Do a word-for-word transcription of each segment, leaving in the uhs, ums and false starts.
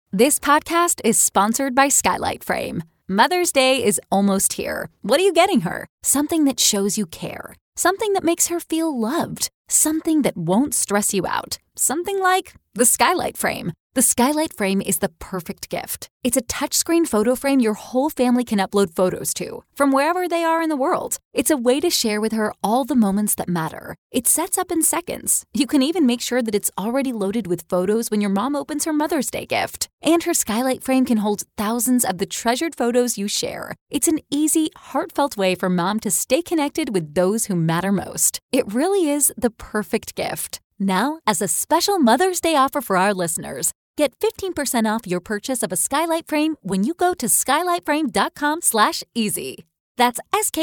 This podcast is sponsored by Skylight Frame. Mother's Day is almost here. What are you getting her? Something that shows you care. Something that makes her feel loved. Something that won't stress you out. Something like the Skylight Frame. The Skylight Frame is the perfect gift. It's a touchscreen photo frame your whole family can upload photos to, from wherever they are in the world. It's a way to share with her all the moments that matter. It sets up in seconds. You can even make sure that it's already loaded with photos when your mom opens her Mother's Day gift. And her Skylight Frame can hold thousands of the treasured photos you share. It's an easy, heartfelt way for mom to stay connected with those who matter most. It really is the perfect gift. Now, as a special Mother's Day offer for our listeners, get fifteen percent off your purchase of a Skylight Frame when you go to skylightframe.com slash easy. That's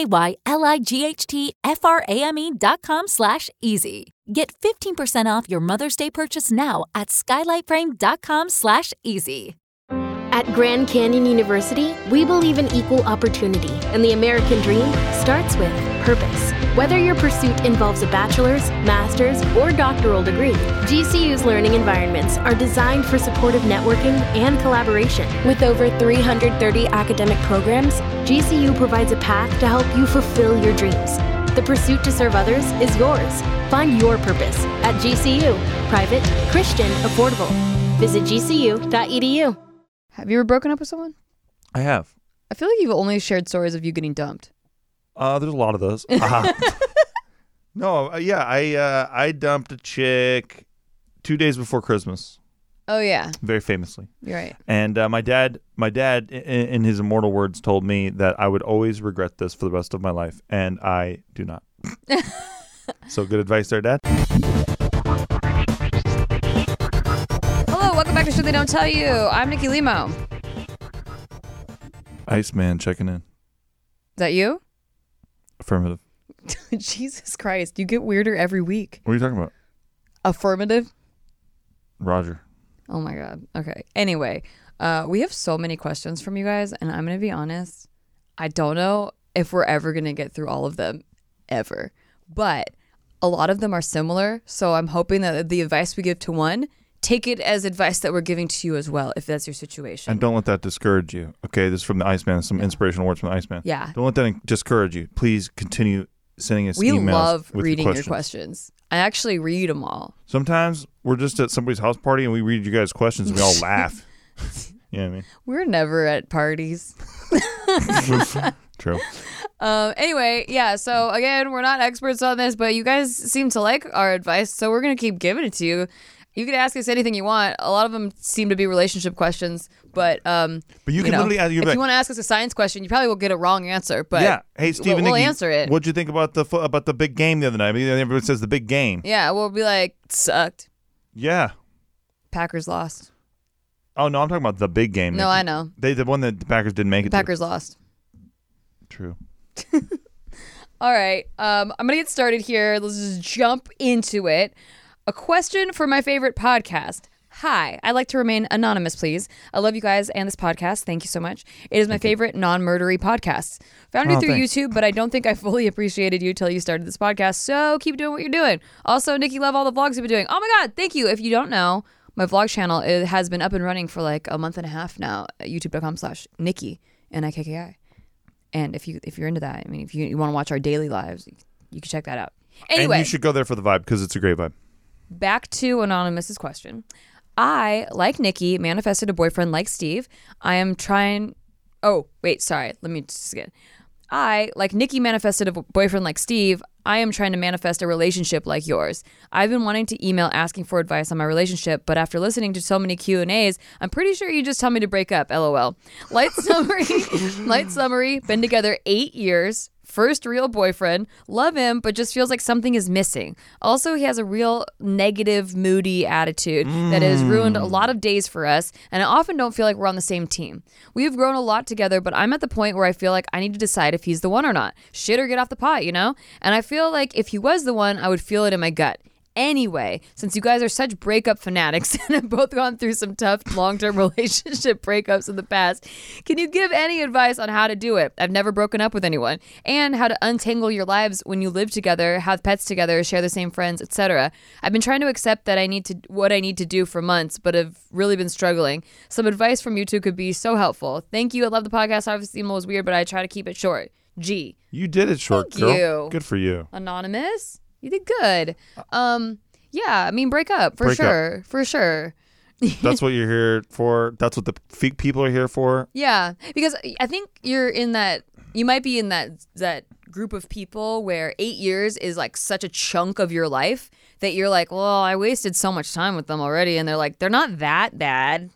S-K-Y-L-I-G-H-T-F-R-A-M-E dot com slash easy. Get fifteen percent off your Mother's Day purchase now at skylightframe.com slash easy. At Grand Canyon University, we believe in equal opportunity, and the American dream starts with purpose. Whether your pursuit involves a bachelor's, master's, or doctoral degree, G C U's learning environments are designed for supportive networking and collaboration. With over three hundred thirty academic programs, G C U provides a path to help you fulfill your dreams. The pursuit to serve others is yours. Find your purpose at G C U. Private, Christian, affordable. Visit G C U dot E D U. Have you ever broken up with someone? I have. I feel like you've only shared stories of you getting dumped. Uh, there's a lot of those. Uh, no, uh, yeah, I uh, I dumped a chick two days before Christmas. Oh yeah, very famously. You're right. And uh, my dad, my dad, in, in his immortal words, told me that I would always regret this for the rest of my life, and I do not. So good advice there, Dad. Hello, welcome back to Should They Don't Tell You. I'm Nikki Limo. Iceman checking in. Is that you? Affirmative. Jesus Christ, you get weirder every week. What are you talking about? Affirmative? Roger. Oh my God. Okay. Anyway, uh, we have so many questions from you guys, and I'm going to be honest. I don't know if we're ever going to get through all of them, ever. But a lot of them are similar, so I'm hoping that the advice we give to one, take it as advice that we're giving to you as well, if that's your situation. And don't let that discourage you. Okay, this is from the Iceman. Some inspirational words from the Iceman. Yeah. Don't let that discourage you. Please continue sending us we emails. We love with reading your your questions. questions. I actually read them all. Sometimes we're just at somebody's house party and we read you guys' questions and we all laugh. You know what I mean? We're never at parties. True. Um, anyway, yeah, so again, we're not experts on this, but you guys seem to like our advice, so we're going to keep giving it to you. You can ask us anything you want. A lot of them seem to be relationship questions, but um, but you, you can know, literally ask, if like, you want to ask us a science question, you probably will get a wrong answer. But yeah, hey Stephen, we'll, we'll Nikki, answer it. What'd you think about the fo- about the big game the other night? I mean, everyone says the big game. Yeah, we'll be like, sucked. Yeah, Packers lost. Oh no, I'm talking about the big game. No, Nikki. I know. They the one that the Packers didn't make it. Packers to. lost. True. All right, um, I'm gonna get started here. Let's just jump into it. A question for my favorite podcast. Hi, I'd like to remain anonymous, please. I love you guys and this podcast. Thank you so much. It is my Thank favorite you. non-murdery podcast. Found you oh, through thanks. YouTube, but I don't think I fully appreciated you till you started this podcast. So keep doing what you're doing. Also, Nikki, love all the vlogs you've been doing. Oh my God, thank you. If you don't know, my vlog channel it has been up and running for like a month and a half now at youtube.com slash Nikki, N I K K I. And if, you, if you're into that, I mean, if you, you want to watch our daily lives, you can check that out. Anyway. And you should go there for the vibe because it's a great vibe. Back to Anonymous's question. I, like Nikki, manifested a boyfriend like Steve. I am trying... Oh, wait, sorry. Let me just again. I, like Nikki, manifested a boyfriend like Steve. I am trying to manifest a relationship like yours. I've been wanting to email asking for advice on my relationship, but after listening to so many Q and A's, I'm pretty sure you just tell me to break up, LOL. Light summary, light summary, been together eight years. First real boyfriend, love him, but just feels like something is missing. Also, he has a real negative, moody attitude mm. that has ruined a lot of days for us, and I often don't feel like we're on the same team. We've grown a lot together, but I'm at the point where I feel like I need to decide if he's the one or not. Shit or get off the pot, you know? And I feel like if he was the one, I would feel it in my gut. Anyway, since you guys are such breakup fanatics and have both gone through some tough long-term relationship breakups in the past, can you give any advice on how to do it? I've never broken up with anyone. And how to untangle your lives when you live together, have pets together, share the same friends, et cetera. I've been trying to accept that I need to what I need to do for months, but have really been struggling. Some advice from you two could be so helpful. Thank you. I love the podcast. Obviously, email was weird, but I try to keep it short. G. You did it short, Thank girl. you. Good for you. Anonymous. You did good. Um, yeah, I mean, break up for Break sure, for sure. That's what you're here for. That's what the f- people are here for. Yeah, because I think you're in that. You might be in that that group of people where eight years is like such a chunk of your life that you're like, well, I wasted so much time with them already, and they're like, they're not that bad.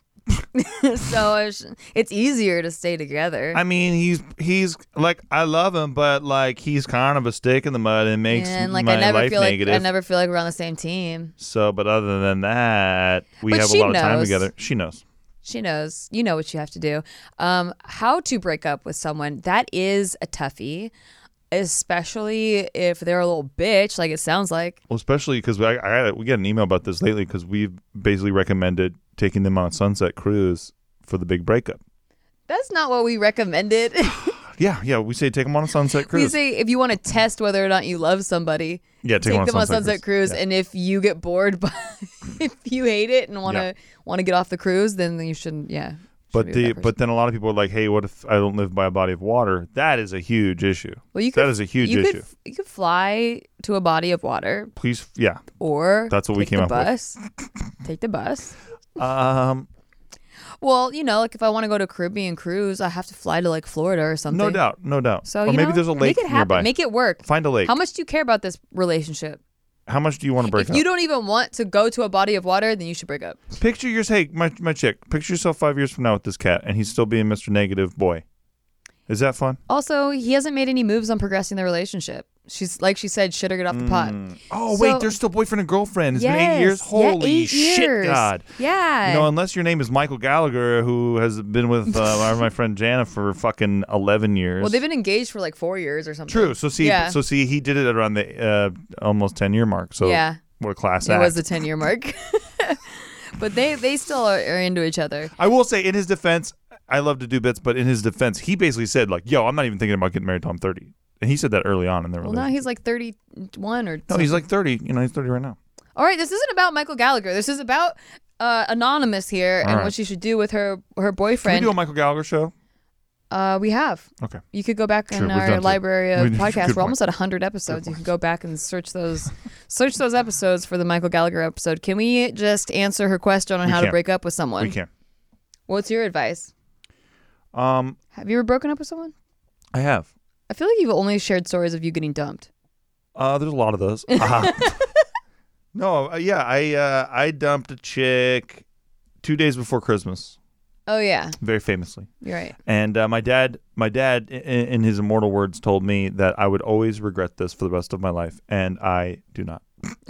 So it's, it's easier to stay together. I mean, he's he's like, I love him, but like he's kind of a stick in the mud and makes and like my I never life feel negative. like I never feel like we're on the same team. So, but other than that, we But have a she lot of time knows. together. She knows. She knows. You know what you have to do. Um, how to break up with someone, that is a toughie, especially if they're a little bitch, like it sounds like. Well, especially because I, I we got an email about this lately because we've basically recommended taking them on a sunset cruise for the big breakup. That's not what we recommended. Yeah, yeah. We say take them on a sunset We cruise. say if you want to test whether or not you love somebody, Yeah, take take, them on a them on a sunset sunset cruise. cruise. Yeah. And if you get bored, by, if you hate it and want to Yeah. want to get off the cruise, then you shouldn't. Yeah. But shouldn't be the with that but then a lot of people are like, hey, what if I don't live by a body of water? That is a huge issue. well, you could, that is a huge you issue. Could, you could fly to a body of water, Please, yeah. or That's what we take came the up with. bus. Take the bus. Um, Well, you know, like if I want to go to a Caribbean cruise, I have to fly to like Florida or something. no doubt, no doubt. So or you maybe know, there's a lake make it happen. nearby. Make it work. Find a lake. How much do you care about this relationship? How much do you want to break If up? you don't even want to go to a body of water, then you should break up. Picture yourself, hey, my, my chick, picture yourself five years from now with this cat, and he's still being Mister Negative Boy. Is that fun? Also, he hasn't made any moves on progressing the relationship. She's like she said, shit or get off the pot. Oh, So- wait, they're still boyfriend and girlfriend. It's been eight years? Yes. Holy yeah, eight shit, years. God. Yeah. You know, unless your name is Michael Gallagher, who has been with uh, my friend Jana for fucking eleven years. well, they've been engaged for like four years or something. True. So see, Yeah. so see, he did it around the uh, almost ten year mark. So Yeah. what a class It act. was the ten year mark. But they, they still are, are into each other. I will say, in his defense, I love to do bits, but in his defense, he basically said, like, yo, I'm not even thinking about getting married till I'm thirty. And he said that early on in their Well, relationship. now he's like thirty-one or No, something. he's like thirty. You know, he's thirty right now. All right, this isn't about Michael Gallagher. This is about uh, Anonymous here and right. what she should do with her her Can we boyfriend. do a Michael Gallagher show? uh, we have. Okay. You could go back Sure, in we've our done two. library of We- podcasts. good We're almost point. at one hundred episodes. You can go back and search those search those episodes for the Michael Gallagher episode. Can we just answer her question on We how to can. break up with someone? We can. What's your advice? Um, Have you ever broken up with someone? I have. I feel like you've only shared stories of you getting dumped. Uh, there's a lot of those. Uh, no, uh, yeah, I uh, I dumped a chick two days before Christmas, Oh yeah, very famously. you're right. And uh, my dad, my dad, in, in his immortal words, told me that I would always regret this for the rest of my life, and I do not.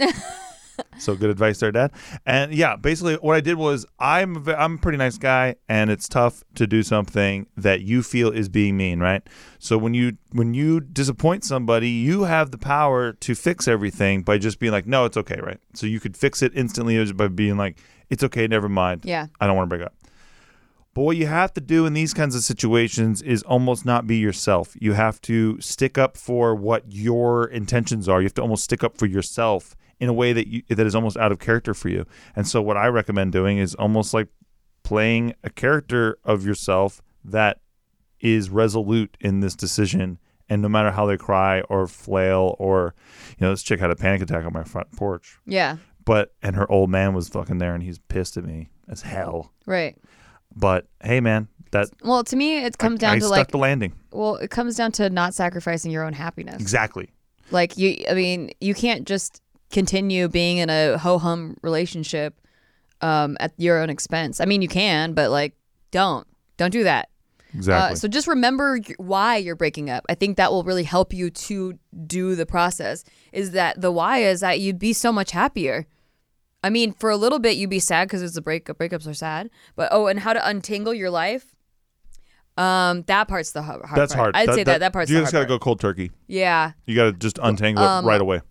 So good advice there, Dad. And yeah, basically what I did was I'm a, ve- I'm a pretty nice guy, and it's tough to do something that you feel is being mean, right? So when you when you disappoint somebody, you have the power to fix everything by just being like, no, it's okay, right? So you could fix it instantly just by being like, it's okay, never mind. Yeah. I don't want to break up. But what you have to do in these kinds of situations is almost not be yourself. You have to stick up for what your intentions are. You have to almost stick up for yourself in a way that you, that is almost out of character for you. And so what I recommend doing is almost like playing a character of yourself that is resolute in this decision. And no matter how they cry or flail or, you know, this chick had a panic attack on my front porch. Yeah. But, and her old man was fucking there and he's pissed at me as hell. Right. But hey, man, that Well, to me, it comes I, down I to stuck like, the landing. well, it comes down to not sacrificing your own happiness. Exactly. Like you, I mean, you can't just continue being in a ho hum relationship um, at your own expense. I mean, you can, but like, don't, don't do that. Exactly. Uh, so just remember y- why you're breaking up. I think that will really help you to do the process. Is that the why is that you'd be so much happier. I mean, for a little bit you'd be sad because it's a breakup. Breakups are sad, but oh, and how to untangle your life. Um, that part's the hard, hard That's part. hard. I'd say that that part's you the just hard gotta part. go cold turkey. Yeah. You gotta just untangle Um, it right away. Uh,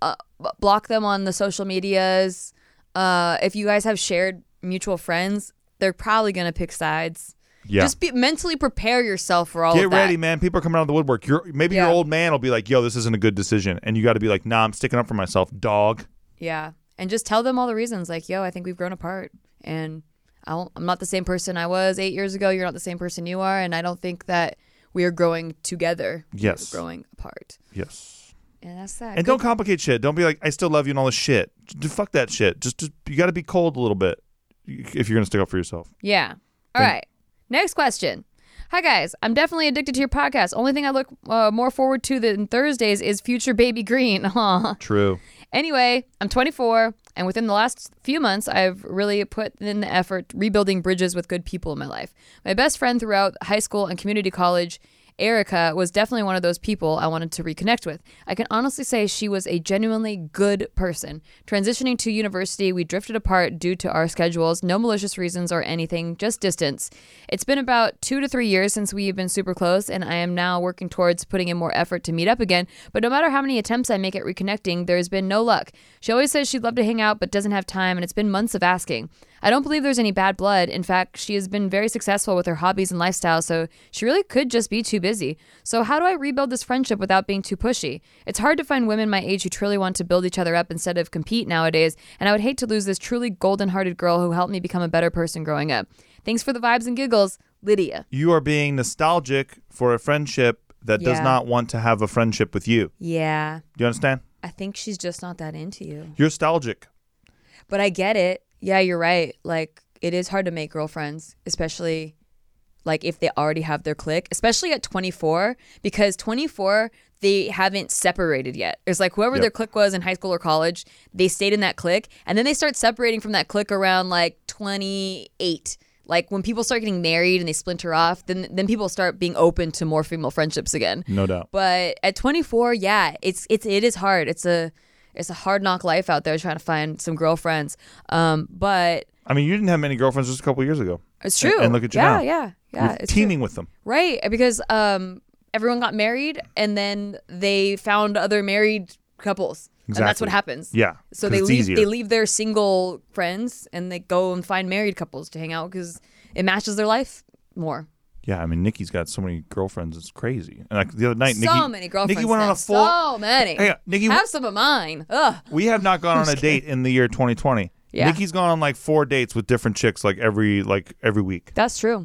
b- block them on the social medias. Uh, if you guys have shared mutual friends, they're probably gonna pick sides. Yeah. Just be, mentally prepare yourself for all Get of that. ready, man. People are coming out of the woodwork. You're, maybe Yeah. your old man will be like, yo, this isn't a good decision. And you got to be like, nah, I'm sticking up for myself, dog. Yeah. And just tell them all the reasons. Like, yo, I think we've grown apart. And I won't, I'm not the same person I was eight years ago. You're not the same person you are. And I don't think that we are growing together. Yes. We're growing apart. Yes. And that's that. And Good- don't complicate shit. Don't be like, I still love you and all this shit. Just fuck that shit. Just, just you got to be cold a little bit if you're going to stick up for yourself. Yeah. All right. Next question. Hi, guys. I'm definitely addicted to your podcast. Only thing I look uh, more forward to than Thursdays is future baby Green. Aw. True. Anyway, I'm twenty-four, and within the last few months, I've really put in the effort rebuilding bridges with good people in my life. My best friend throughout high school and community college, Erica, was definitely one of those people I wanted to reconnect with. I can honestly say she was a genuinely good person. Transitioning to university, we drifted apart due to our schedules, no malicious reasons or anything, just distance. It's been about two to three years since we've been super close, and I am now working towards putting in more effort to meet up again, but no matter how many attempts I make at reconnecting, there has been no luck. She always says she'd love to hang out, but doesn't have time, and it's been months of asking. I don't believe there's any bad blood. In fact, she has been very successful with her hobbies and lifestyle, so she really could just be too busy. So how do I rebuild this friendship without being too pushy? It's hard to find women my age who truly want to build each other up instead of compete nowadays, and I would hate to lose this truly golden-hearted girl who helped me become a better person growing up. Thanks for the vibes and giggles, Lydia. You are being nostalgic for a friendship that does Yeah. not want to have a friendship with you. Yeah, Do you understand? I think she's just not that into you. You're nostalgic. But I get it. Yeah, you're right. Like, it is hard to make girlfriends, especially like if they already have their clique, especially at twenty-four, because twenty-four, they haven't separated yet. It's like whoever Yep. their clique was in high school or college, they stayed in that clique, and then they start separating from that clique around like twenty-eight. Like when people start getting married and they splinter off, then then people start being open to more female friendships again. No doubt. But at twenty-four, yeah, it's it's it is hard. It's a it's a hard knock life out there trying to find some girlfriends. Um, but I mean, you didn't have many girlfriends just a couple years ago. it's true. And, and look at you yeah, now. yeah, yeah. You're It's teaming true. with them. Right, because um, everyone got married and then they found other married couples, and that's Exactly. what happens. Yeah. So 'cause they it's leave easier. they leave their single friends and they go and find married couples to hang out because it matches their life more. Yeah, I mean, Nikki's got so many girlfriends. It's crazy. And like the other night, so Nikki, many girlfriends. Nikki went on now. a full. So many. Hey, Nikki, Have some of mine. Ugh. we have not gone on a date in the year twenty twenty. Yeah. Nikki's gone on like four dates with different chicks like every like every week. That's true.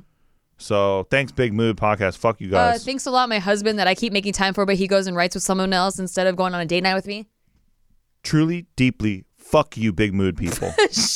So thanks, Big Mood Podcast. Fuck you Uh, guys. thanks a lot, my husband, that I keep making time for, but he goes and writes with someone else instead of going on a date night with me. Truly, deeply, fuck you, Big Mood people.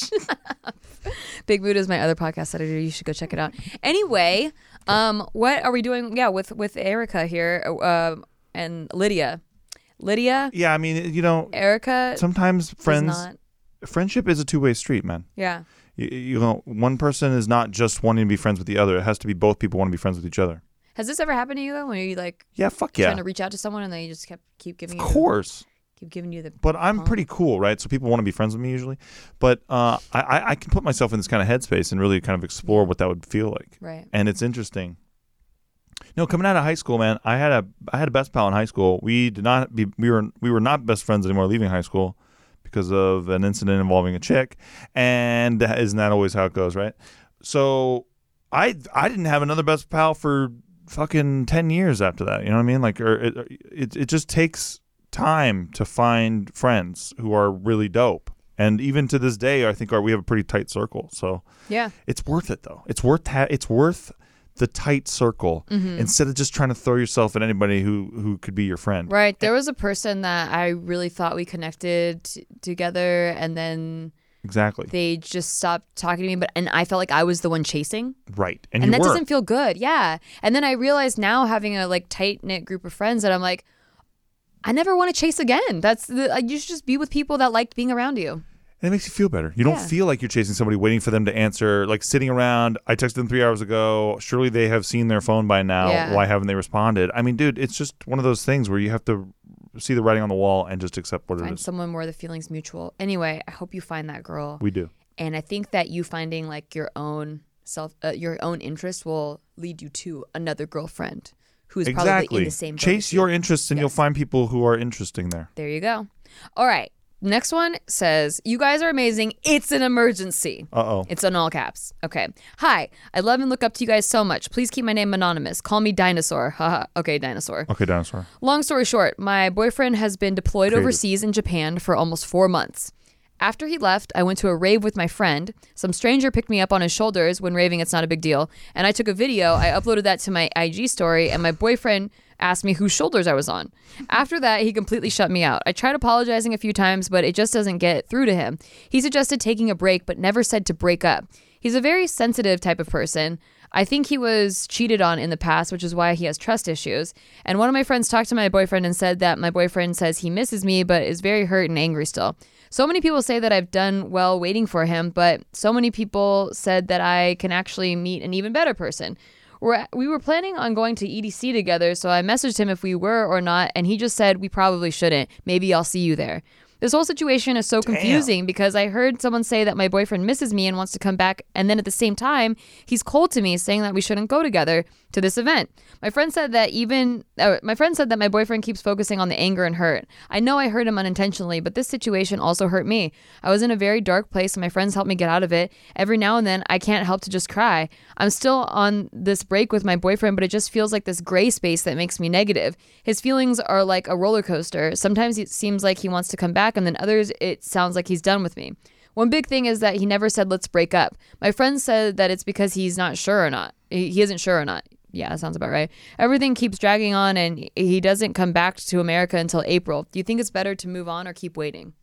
Big Mood is my other podcast editor. You should go check it out. Anyway, um, what are we doing? Yeah, with with Erica here uh, and Lydia. Lydia, Yeah, I mean, you know, Erica. sometimes does friends, not- friendship is a two-way street, man. Yeah. You, you know, one person is not just wanting to be friends with the other. It has to be both people want to be friends with each other. Has this ever happened to you though? When you like Yeah, fuck trying yeah. to reach out to someone and they just kept keep giving Of you course. keep giving you the. But I'm Huh? pretty cool, right? So people want to be friends with me usually. But uh, I- I, I can put myself in this kind of headspace and really kind of explore what that would feel like. Right. And it's interesting. No, coming out of high school, man, I had a I had a best pal in high school. We did not be we were we were not best friends anymore leaving high school because of an incident involving a chick, and isn't that always how it goes, right? So I I didn't have another best pal for fucking ten years after that. You know what I mean? Like, or it it, it just takes time to find friends who are really dope. And even to this day, I think our, we have a pretty tight circle. So Yeah. it's worth it, though. It's worth ha- it's worth the tight circle Mm-hmm. instead of just trying to throw yourself at anybody who, who could be your friend. Right. There was a person that I really thought we connected t- together, and then Exactly. they just stopped talking to me. But and I felt like I was the one chasing, Right. And, and you that were. doesn't feel good. Yeah. And then I realized now, having a like tight knit group of friends, that I'm like, I never want to chase again. That's the like, you should just be with people that like being around you. And it makes you feel better. You don't Yeah. feel like you're chasing somebody, waiting for them to answer, like sitting around. I texted them three hours ago. Surely they have seen their phone by now. Yeah. Why haven't they responded? I mean, dude, it's just one of those things where you have to see the writing on the wall and just accept what it Find is. someone where the feeling's mutual. Anyway, I hope you find that girl. We do. And I think that you finding like your own self, uh, your own interest will lead you to another girlfriend who's probably Exactly. in the same boat Chase as you. your interests and you'll Yes. find people who are interesting there. There you go. All right. Next one says, you guys are amazing. It's an emergency. Uh-oh. It's in all caps. Okay. Hi. I love and look up to you guys so much. Please keep my name anonymous. Call me Dinosaur. Haha. Okay, Dinosaur. Okay, Dinosaur. Long story short, my boyfriend has been deployed Creative. overseas in Japan for almost four months. After he left, I went to a rave with my friend. Some stranger picked me up on his shoulders. When raving, it's not a big deal. And I took a video. I uploaded that to my I G story, and my boyfriend asked me whose shoulders I was on. After that, he completely shut me out. I tried apologizing a few times, but it just doesn't get through to him. He suggested taking a break, but never said to break up. He's a very sensitive type of person. I think he was cheated on in the past, which is why he has trust issues. And one of my friends talked to my boyfriend and said that my boyfriend says he misses me, but is very hurt and angry still. So many people say that I've done well waiting for him, but so many people said that I can actually meet an even better person. We're, we were planning on going to E D C together, so I messaged him if we were or not, and he just said we probably shouldn't. Maybe I'll see you there. This whole situation is so confusing Damn. because I heard someone say that my boyfriend misses me and wants to come back, and then at the same time, he's cold to me, saying that we shouldn't go together to this event. My friend said that even uh, my friend said that my boyfriend keeps focusing on the anger and hurt. I know I hurt him unintentionally, but this situation also hurt me. I was in a very dark place, and my friends helped me get out of it. Every now and then, I can't help to just cry. I'm still on this break with my boyfriend, but it just feels like this gray space that makes me negative. His feelings are like a roller coaster. Sometimes it seems like he wants to come back, and then others, it sounds like he's done with me. One big thing is that he never said, let's break up. My friend said that it's because he's not sure or not. He, he isn't sure or not. Yeah, that sounds about right. Everything keeps dragging on, and he doesn't come back to America until April. Do you think it's better to move on or keep waiting?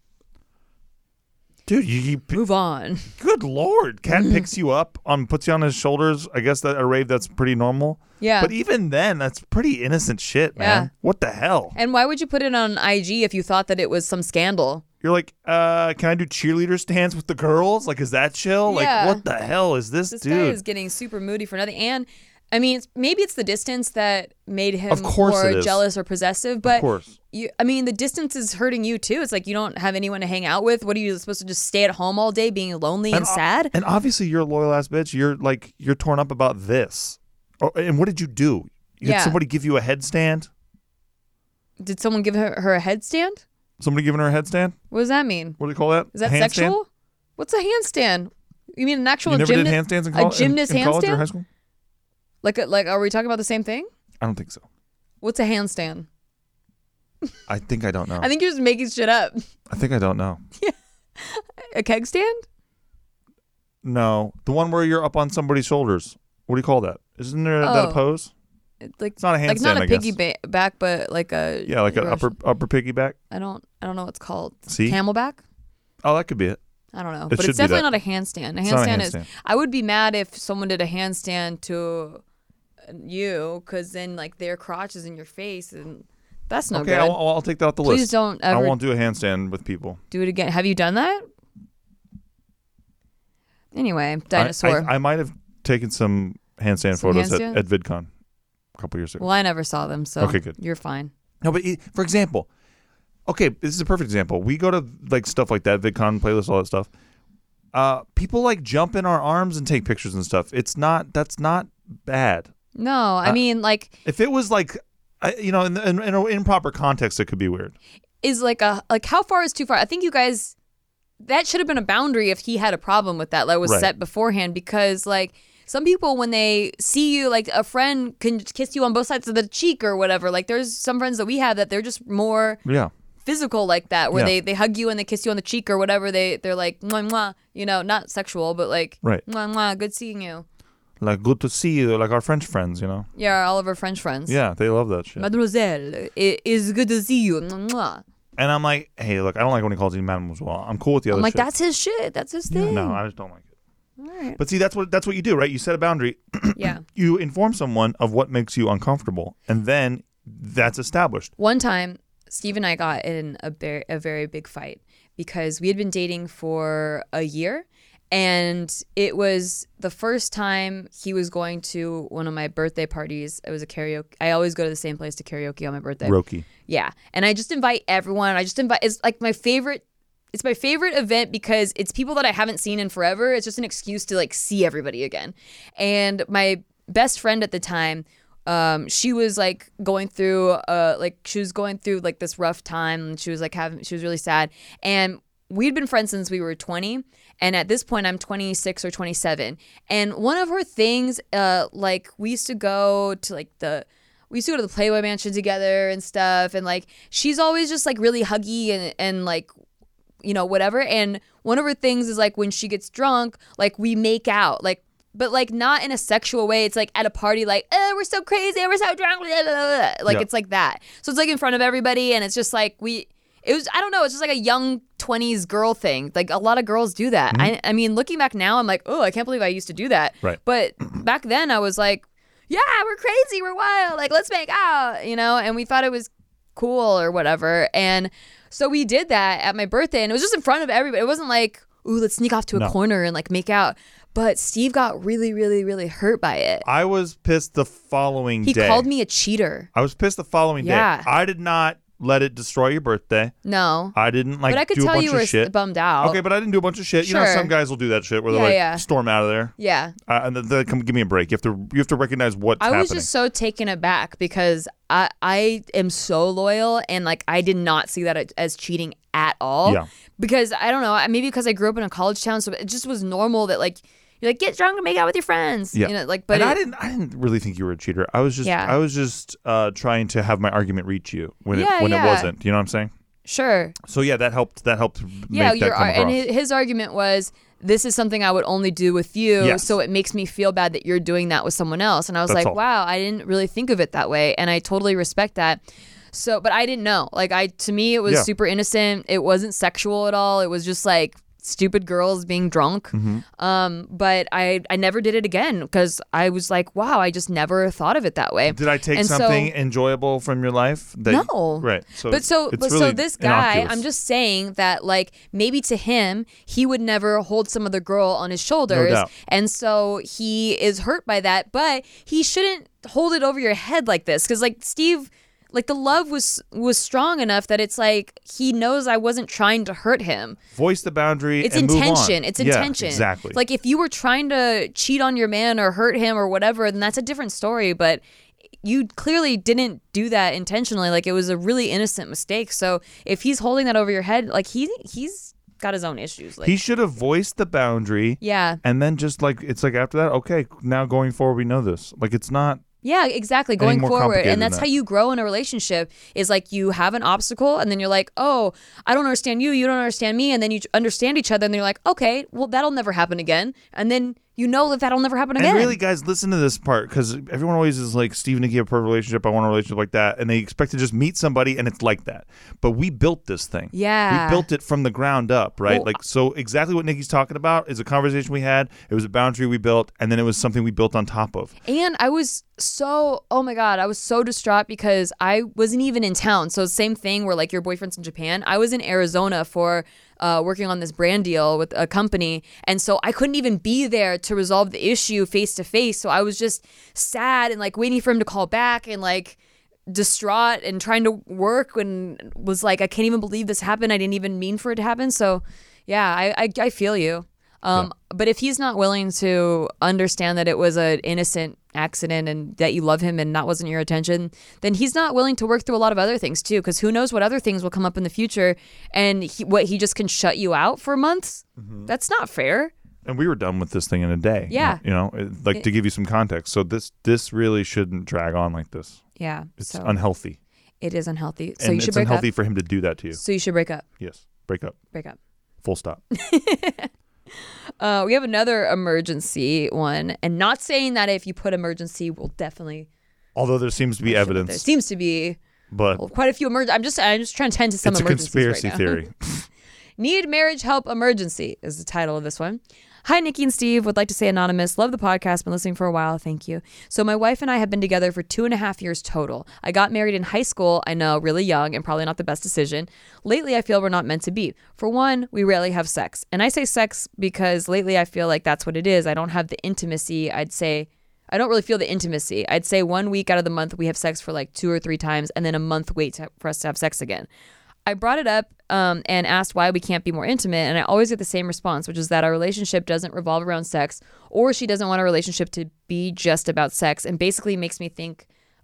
Dude, you, you move on. Good Lord. Cat picks you up, on puts you on his shoulders. I guess that a rave, that's pretty normal. Yeah. But even then, that's pretty innocent shit, man. Yeah. What the hell? And why would you put it on I G if you thought that it was some scandal? You're like, uh, can I do cheerleader stands with the girls? Like, is that chill? Yeah. Like, what the hell is this, this dude? This guy is getting super moody for nothing. And, I mean, it's, maybe it's the distance that made him Of course more it is. jealous or possessive. But Of course. You, I mean, the distance is hurting you, too. It's like you don't have anyone to hang out with. What are you supposed to just stay at home all day being lonely and, and sad? And obviously, you're a loyal ass bitch. You're like, you're torn up about this. Oh, and what did you do? Did yeah. somebody give you a headstand? Did someone give her, her a headstand? Somebody giving her a headstand? What does that mean? What do you call that? Is that handstand? sexual? What's a handstand? You mean an actual you never gymna- did handstands in, col- a gymnast in, in college handstand? or high school? Like, a, like, are we talking about the same thing? I don't think so. What's a handstand? I think I don't know. I think you're just making shit up. I think I don't know. Yeah. A keg stand? No. The one where you're up on somebody's shoulders. What do you call that? Isn't there Oh. that a pose? Like, It's not a handstand, like not a I guess. piggy ba- back, but like a Yeah, like an you're- upper upper piggyback. I don't, I don't know what it's called. See? Camelback? Oh, that could be it. I don't know, It but should it's be definitely that. not a handstand. A It's not a handstand is. handstand. I would be mad if someone did a handstand to you, because then like their crotch is in your face, and that's no okay, good. I'll, I'll take that off the Please list. don't I ever won't do a handstand with people. do it again. Have you done that? Anyway, dinosaur. I, I, I might have taken some handstand Some photos handstand? At, at VidCon a couple years ago. well, I never saw them, so Okay, good. You're fine. No, but it, for example, okay, this is a perfect example. We go to like stuff like that, VidCon playlist, all that stuff. Uh, people like jump in our arms and take pictures and stuff. It's not. That's not bad. No, I Uh, mean like If it was like, I- you know, in, in, in an improper context, it could be weird. is like a like how far is too far? I think you guys that should have been a boundary if he had a problem with that that was Right. set beforehand, because like some people when they see you, like a friend can kiss you on both sides of the cheek or whatever. Like there's some friends that we have that they're just more Yeah. physical like that, where Yeah. they, they hug you and they kiss you on the cheek or whatever. They they're like mwah mwah, you know, not sexual, but like Right. mwah mwah, good seeing you. Like, good to see you, like our French friends, you know? Yeah, all of our French friends. Yeah, they love that shit. Mademoiselle, it is good to see you. Mwah, mwah. And I'm like, hey, look, I don't like when he calls you mademoiselle. I'm cool with the other I'm like, shit. that's his shit. That's his Yeah, thing. no, I just don't like it. All right. But see, that's what that's what you do, right? You set a boundary. Yeah. You inform someone of what makes you uncomfortable, and then that's established. One time, Steve and I got in a, ber- a very big fight because we had been dating for a year, and it was the first time he was going to one of my birthday parties. It was a karaoke. I always go to the same place to karaoke on my birthday. Roki. Yeah. And I just invite everyone. I just invite, it's like my favorite, it's my favorite event because it's people that I haven't seen in forever. It's just an excuse to like see everybody again. And my best friend at the time um, she was like going through, uh, like she was going through like this rough time. And she was like having, she was really sad. And we'd been friends since we were twenty. And at this point, I'm twenty-six or twenty-seven. And one of her things, uh, like we used to go to like the, we used to go to the Playboy Mansion together and stuff. And like, she's always just like really huggy and, and like, you know, whatever. And one of her things is like when she gets drunk, like we make out, like, but like not in a sexual way. It's like at a party, like, oh, we're so crazy, we're so drunk, blah, blah, blah. Like yeah. It's like that. So it's like in front of everybody, and it's just like we. It was, I don't know, it's just like a young twenties girl thing. Like a lot of girls do that. Mm-hmm. I, I mean, looking back now, I'm like, oh, I can't believe I used to do that. Right. But back then, I was like, yeah, we're crazy, we're wild, like let's make out, you know. And we thought it was cool or whatever. And so we did that at my birthday, and it was just in front of everybody. It wasn't like, ooh, let's sneak off to a no. corner and like make out. But Steve got really, really, really hurt by it. I was pissed the following he day. He called me a cheater. I was pissed the following yeah. day. I did not let it destroy your birthday. No. I didn't like but I could do a tell bunch you of were shit. bummed out. Okay, but I didn't do a bunch of shit. Sure. You know, some guys will do that shit where they're yeah, like, yeah. storm out of there. Yeah. Uh, and then they come give me a break. You have to you have to recognize what's I happening. was just so taken aback because I I am so loyal, and like I did not see that as cheating at all. Yeah. Because I don't know, maybe because I grew up in a college town, so it just was normal that like you're like, get drunk and make out with your friends. Yeah. You know, like, but and it, I didn't. I didn't really think you were a cheater. I was just. Yeah. I was just uh, trying to have my argument reach you when yeah, it when yeah. it wasn't. You know what I'm saying? Sure. So yeah, that helped. That helped. Yeah, make that your come and across. his, his argument was, this is something I would only do with you, Yes. so it makes me feel bad that you're doing that with someone else. And I was That's like, all. wow, I didn't really think of it that way, and I totally respect that. So, but I didn't know. Like, I to me, it was Yeah. super innocent. It wasn't sexual at all. It was just like stupid girls being drunk. Mm-hmm. Um, but I I never did it again because I was like, wow, I just never thought of it that way. Did I take And so- something enjoyable from your life? That No. right. So, But so, it's but really so this guy, innocuous. I'm just saying that like maybe to him, he would never hold some other girl on his shoulders, doubt. and so he is hurt by that. But he shouldn't hold it over your head like this, because like Steve, like the love was was strong enough that it's like he knows I wasn't trying to hurt him. voice the boundary. It's and move on. intention. It's Yeah, intention. exactly. Like if you were trying to cheat on your man or hurt him or whatever, then that's a different story. But you clearly didn't do that intentionally. Like it was a really innocent mistake. So if he's holding that over your head, like he he's got his own issues. Like he should have voiced the boundary. yeah. And then just like it's like after that, okay, now going forward we know this. Like it's not. Yeah, exactly. Going more forward. complicated And that's than how that. you grow in a relationship is like you have an obstacle and then you're like, oh, I don't understand you. You don't understand me. And then you understand each other and then you're like, okay, well, that'll never happen again. And then you know that that'll never happen again. And really, guys, listen to this part because everyone always is like, Steve and Nikki have a perfect relationship. I want a relationship like that. And they expect to just meet somebody and it's like that. But we built this thing. Yeah. We built it from the ground up, right? Well, like, so exactly what Nikki's talking about is a conversation we had. It was a boundary we built. And then it was something we built on top of. And I was so, oh my God, I was so distraught because I wasn't even in town. So same thing where like your boyfriend's in Japan. I was in Arizona for uh, working on this brand deal with a company. And so I couldn't even be there to resolve the issue face to face. So I was just sad and like waiting for him to call back and like distraught and trying to work and was like, I can't even believe this happened. I didn't even mean for it to happen. So yeah, I, I, I feel you. Um, yeah. But if he's not willing to understand that it was an innocent accident and that you love him and that wasn't your intention, then he's not willing to work through a lot of other things too, because who knows what other things will come up in the future, and he, what he just can shut you out for months? Mm-hmm. That's not fair. And we were done with this thing in a day. Yeah. You know, it, like it, to give you some context. So this this really shouldn't drag on like this. Yeah. It's so unhealthy. It is unhealthy. So and you should it's break unhealthy up. for him to do that to you. So you should break up. Yes. Break up. Break up. Full stop. Uh, we have another emergency one, and not saying that if you put emergency, we'll definitely. Although there seems to be evidence. There seems to be, but well, quite a few emergencies. I'm just, I'm just trying to tend to some it's a emergencies conspiracy right now. theory. Need marriage help emergency is the title of this one. Hi, Nikki and Steve. Would like to say anonymous. Love the podcast. Been listening for a while. Thank you. So my wife and I have been together for two and a half years total. I got married in high school. I know, really young and probably not the best decision. Lately, I feel we're not meant to be. For one, we rarely have sex. And I say sex because lately I feel like that's what it is. I don't have the intimacy. I'd say I don't really feel the intimacy. I'd say one week out of the month we have sex for like two or three times and then a month wait to, for us to have sex again. I brought it up um, and asked why we can't be more intimate, and I always get the same response, which is that our relationship doesn't revolve around sex, or she doesn't want a relationship to be just about sex, and basically makes me think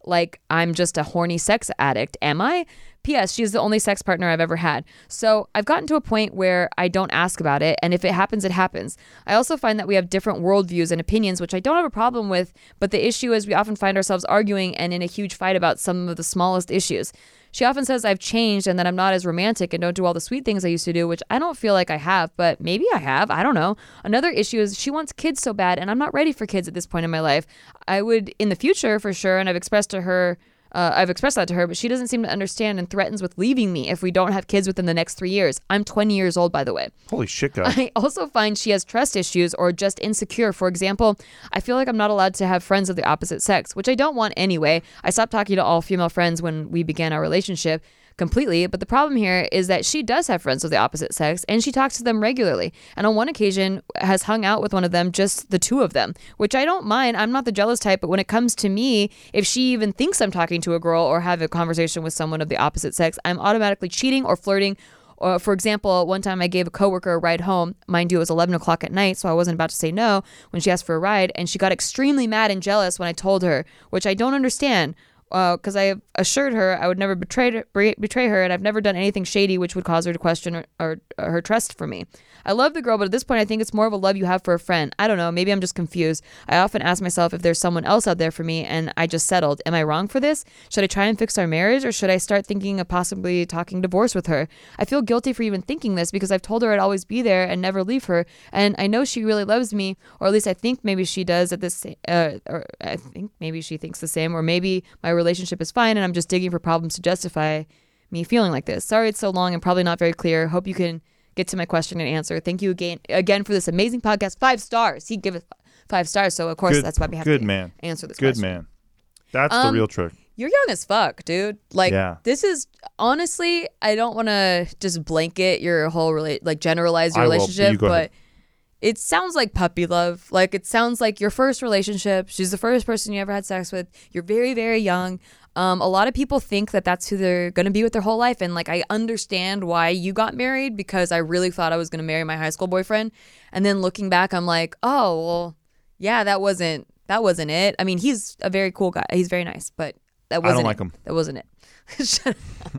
like I'm just a horny sex addict. Am I? P S. She's the only sex partner I've ever had. So I've gotten to a point where I don't ask about it, and if it happens, it happens. I also find that we have different worldviews and opinions, which I don't have a problem with, but the issue is we often find ourselves arguing and in a huge fight about some of the smallest issues. She often says I've changed and that I'm not as romantic and don't do all the sweet things I used to do, which I don't feel like I have, but maybe I have. I don't know. Another issue is she wants kids so bad, and I'm not ready for kids at this point in my life. I would in the future for sure, and I've expressed to her Uh, I've expressed that to her, but she doesn't seem to understand and threatens with leaving me if we don't have kids within the next three years. I'm twenty years old, by the way. Holy shit, guys. I also find she has trust issues or just insecure. For example, I feel like I'm not allowed to have friends of the opposite sex, which I don't want anyway. I stopped talking to all female friends when we began our relationship completely, but the problem here is that she does have friends of the opposite sex and she talks to them regularly, and on one occasion has hung out with one of them, just the two of them, which I don't mind. I'm not the jealous type, but when it comes to me, if she even thinks I'm talking to a girl or have a conversation with someone of the opposite sex, I'm automatically cheating or flirting. Or for example, one time I gave a coworker a ride home. Mind you, it was eleven o'clock at night, so I wasn't about to say no when she asked for a ride, and she got extremely mad and jealous when I told her, which I don't understand. Because uh, I assured her I would never betray, betray her, and I've never done anything shady which would cause her to question or, or, or her trust for me. I love the girl, but at this point I think it's more of a love you have for a friend. I don't know, maybe I'm just confused. I often ask myself if there's someone else out there for me, and I just settled. Am I wrong for this? Should I try and fix our marriage, or should I start thinking of possibly talking divorce with her? I feel guilty for even thinking this because I've told her I'd always be there and never leave her, and I know she really loves me, or at least I think maybe she does at this, uh, or I think maybe she thinks the same, or maybe my relationship is fine and I'm just digging for problems to justify me feeling like this. Sorry it's so long and probably not very clear. Hope you can get to my question and answer. Thank you again again for this amazing podcast. Five stars. He give it five stars, so of course good, that's why we have good to man. answer this good question. man. That's um, the real trick. You're young as fuck, dude. Like, yeah. This is, honestly, I don't want to just blanket your whole, rela- like, generalize your I will. relationship, You go but ahead. it sounds like puppy love. Like, it sounds like your first relationship. She's the first person you ever had sex with. You're very, very young. Um, a lot of people think that that's who they're going to be with their whole life. And, like, I understand why you got married, because I really thought I was going to marry my high school boyfriend. And then looking back, I'm like, oh, well, yeah, that wasn't, that wasn't it. I mean, he's a very cool guy. He's very nice, but that wasn't I don't it. like him. That wasn't it. Shut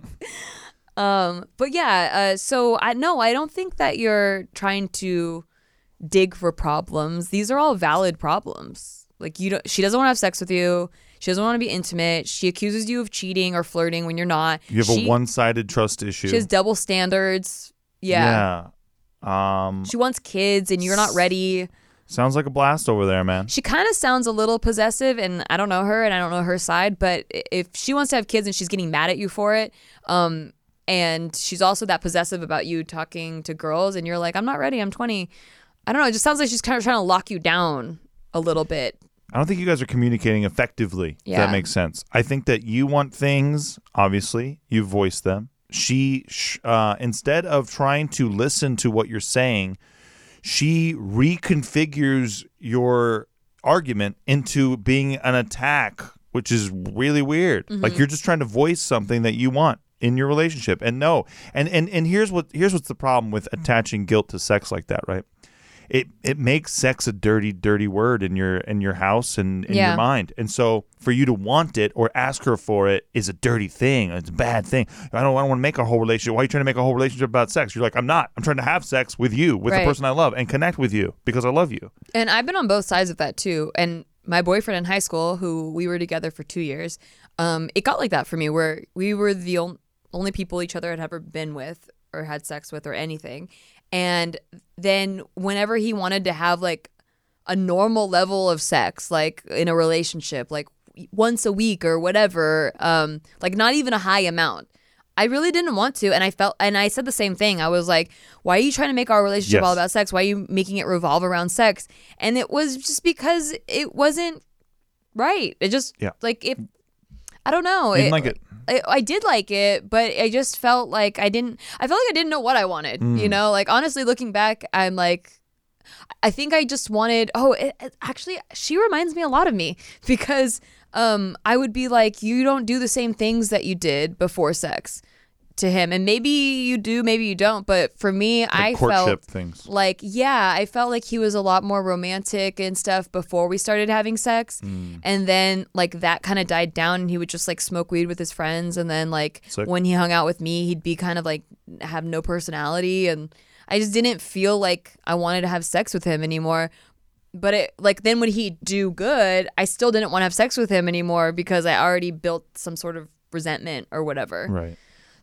up. Um, but yeah, uh, so I no, I don't think that you're trying to dig for problems. These are all valid problems. Like, you don't, she doesn't want to have sex with you. She doesn't want to be intimate. She accuses you of cheating or flirting when you're not. You have she, a one-sided trust issue. She has double standards. Yeah. Yeah. Um, she wants kids and you're not ready. Sounds like a blast over there, man. She kind of sounds a little possessive, and I don't know her and I don't know her side, but if she wants to have kids and she's getting mad at you for it, um, and she's also that possessive about you talking to girls and you're like, I'm not ready, I'm twenty. I don't know, it just sounds like she's kind of trying to lock you down a little bit. I don't think you guys are communicating effectively. Yeah. If that makes sense. I think that you want things, obviously, you voice them. She, uh, instead of trying to listen to what you're saying, she reconfigures your argument into being an attack, which is really weird. Mm-hmm. Like, you're just trying to voice something that you want in your relationship. And no, and, and, and here's what here's what's the problem with attaching guilt to sex like that, right? It it makes sex a dirty, dirty word in your in your house and in Yeah. your mind. And so for you to want it or ask her for it is a dirty thing. It's a bad thing. I don't, I don't want to make a whole relationship. Why are you trying to make a whole relationship about sex? You're like, I'm not. I'm trying to have sex with you, with Right. the person I love, and connect with you because I love you. And I've been on both sides of that too. And my boyfriend in high school, who we were together for two years, um, it got like that for me, where we were the on- only people each other had ever been with or had sex with or anything. And then whenever he wanted to have like a normal level of sex, like in a relationship, like once a week or whatever, um, like not even a high amount, I really didn't want to. And I felt, and I said the same thing. I was like, why are you trying to make our relationship Yes. all about sex? Why are you making it revolve around sex? And it was just because it wasn't right. It just, Yeah. like, if, I don't know. You didn't like it. I, I did like it, but I just felt like I didn't, I felt like I didn't know what I wanted, Mm. you know? Like, honestly, looking back, I'm like, I think I just wanted, oh, it, it, actually, she reminds me a lot of me, because um, I would be like, you don't do the same things that you did before sex. to him. And maybe you do, maybe you don't. But for me, Like I courtship felt things. like, yeah, I felt like he was a lot more romantic and stuff before we started having sex. Mm. And then like that kind of died down and he would just like smoke weed with his friends. And then like Sick. when he hung out with me, he'd be kind of like have no personality. And I just didn't feel like I wanted to have sex with him anymore. But it like then when he'd do good, I still didn't want to have sex with him anymore because I already built some sort of resentment or whatever. Right.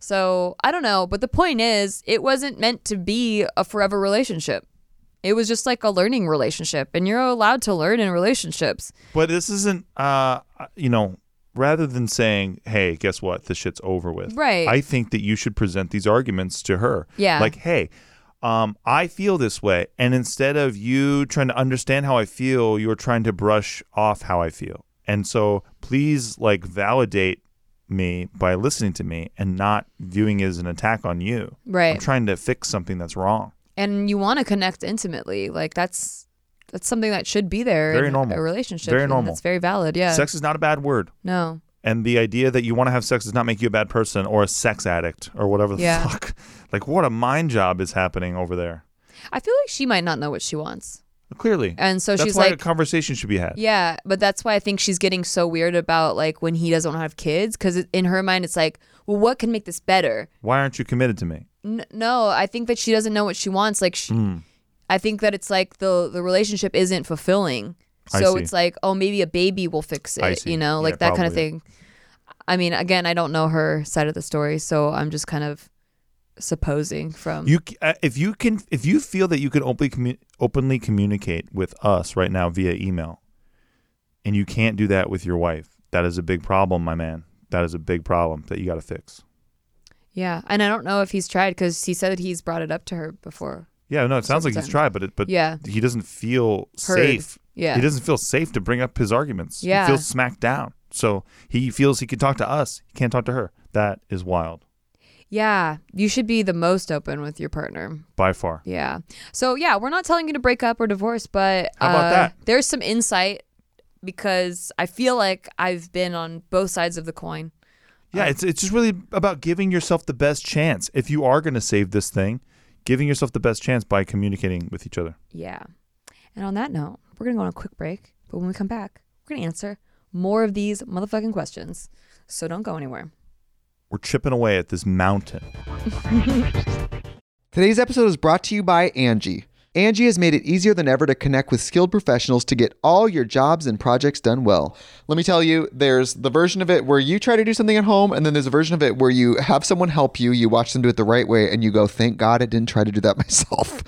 So I don't know. But the point is, it wasn't meant to be a forever relationship. It was just like a learning relationship. And you're allowed to learn in relationships. But this isn't, uh, you know, rather than saying, hey, guess what? This shit's over with. Right. I think that you should present these arguments to her. Yeah. Like, hey, um, I feel this way. And instead of you trying to understand how I feel, you're trying to brush off how I feel. And so please, like, validate me by listening to me and not viewing it as an attack on you. Right. I'm trying to fix something that's wrong. And you want to connect intimately. Like that's that's something that should be there Very in normal. a relationship. Very and normal. That's very valid. Yeah. Sex is not a bad word. No. And the idea that you want to have sex does not make you a bad person or a sex addict or whatever the Yeah. fuck. Like, what a mind job is happening over there. I feel like she might not know what she wants. Clearly. And so that's she's why like, a conversation should be had. yeah, but that's why I think she's getting so weird about like when he doesn't have kids, because in her mind it's like, well, what can make this better? Why aren't you committed to me? N- no, I think that she doesn't know what she wants. Like, she, Mm. I think that it's like the the relationship isn't fulfilling. I So see. it's like, oh, maybe a baby will fix I it. see. You know, Yeah, like that kind of probably. thing. I mean, again, I don't know her side of the story, so I'm just kind of supposing from. You, c- uh, if you can, if you feel that you can openly commu- openly communicate with us right now via email, and you can't do that with your wife, that is a big problem, my man. That is a big problem that you got to fix. Yeah, and I don't know if he's tried because he said that he's brought it up to her before. Yeah, no, it sounds like he's Sometimes. tried, but it, but Yeah. he doesn't feel Heard. safe. Yeah. He doesn't feel safe to bring up his arguments. Yeah. He feels smacked down. So he feels he can talk to us. He can't talk to her. That is wild. Yeah, you should be the most open with your partner. By far. Yeah. So yeah, we're not telling you to break up or divorce, but How about uh, that? there's some insight because I feel like I've been on both sides of the coin. Yeah, it's it's just really about giving yourself the best chance. If you are going to save this thing, giving yourself the best chance by communicating with each other. Yeah. And on that note, we're going to go on a quick break. But when we come back, we're going to answer more of these motherfucking questions. So don't go anywhere. We're chipping away at this mountain. Today's episode is brought to you by Angie. Angie has made it easier than ever to connect with skilled professionals to get all your jobs and projects done well. Let me tell you, there's the version of it where you try to do something at home, and then there's a version of it where you have someone help you, you watch them do it the right way, and you go, thank God I didn't try to do that myself.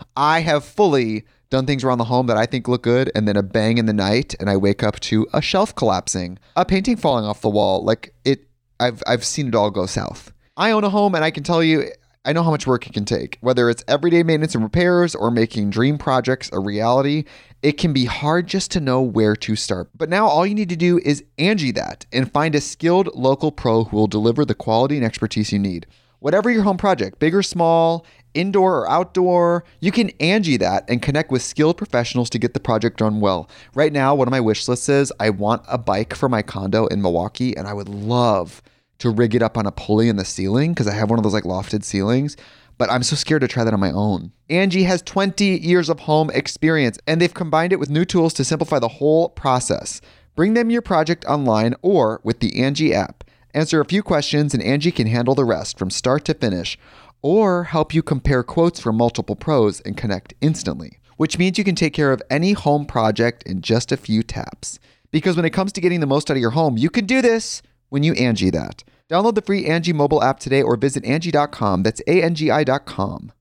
I have fully done things around the home that I think look good, and then a bang in the night, and I wake up to a shelf collapsing, a painting falling off the wall. Like it, I've I've seen it all go south. I own a home, and I can tell you, I know how much work it can take. Whether it's everyday maintenance and repairs or making dream projects a reality, it can be hard just to know where to start. But now all you need to do is Angie that and find a skilled local pro who will deliver the quality and expertise you need. Whatever your home project, big or small, indoor or outdoor, you can Angie that and connect with skilled professionals to get the project done well. Right now, one of my wish lists is I want a bike for my condo in Milwaukee, and I would love to rig it up on a pulley in the ceiling because I have one of those like lofted ceilings, but I'm so scared to try that on my own. Angie has twenty years of home experience, and they've combined it with new tools to simplify the whole process. Bring them your project online or with the Angie app. Answer a few questions and Angie can handle the rest from start to finish, or help you compare quotes from multiple pros and connect instantly, which means you can take care of any home project in just a few taps. Because when it comes to getting the most out of your home, you can do this when you Angie that. Download the free Angie mobile app today or visit Angie dot com. That's A N G I dot com.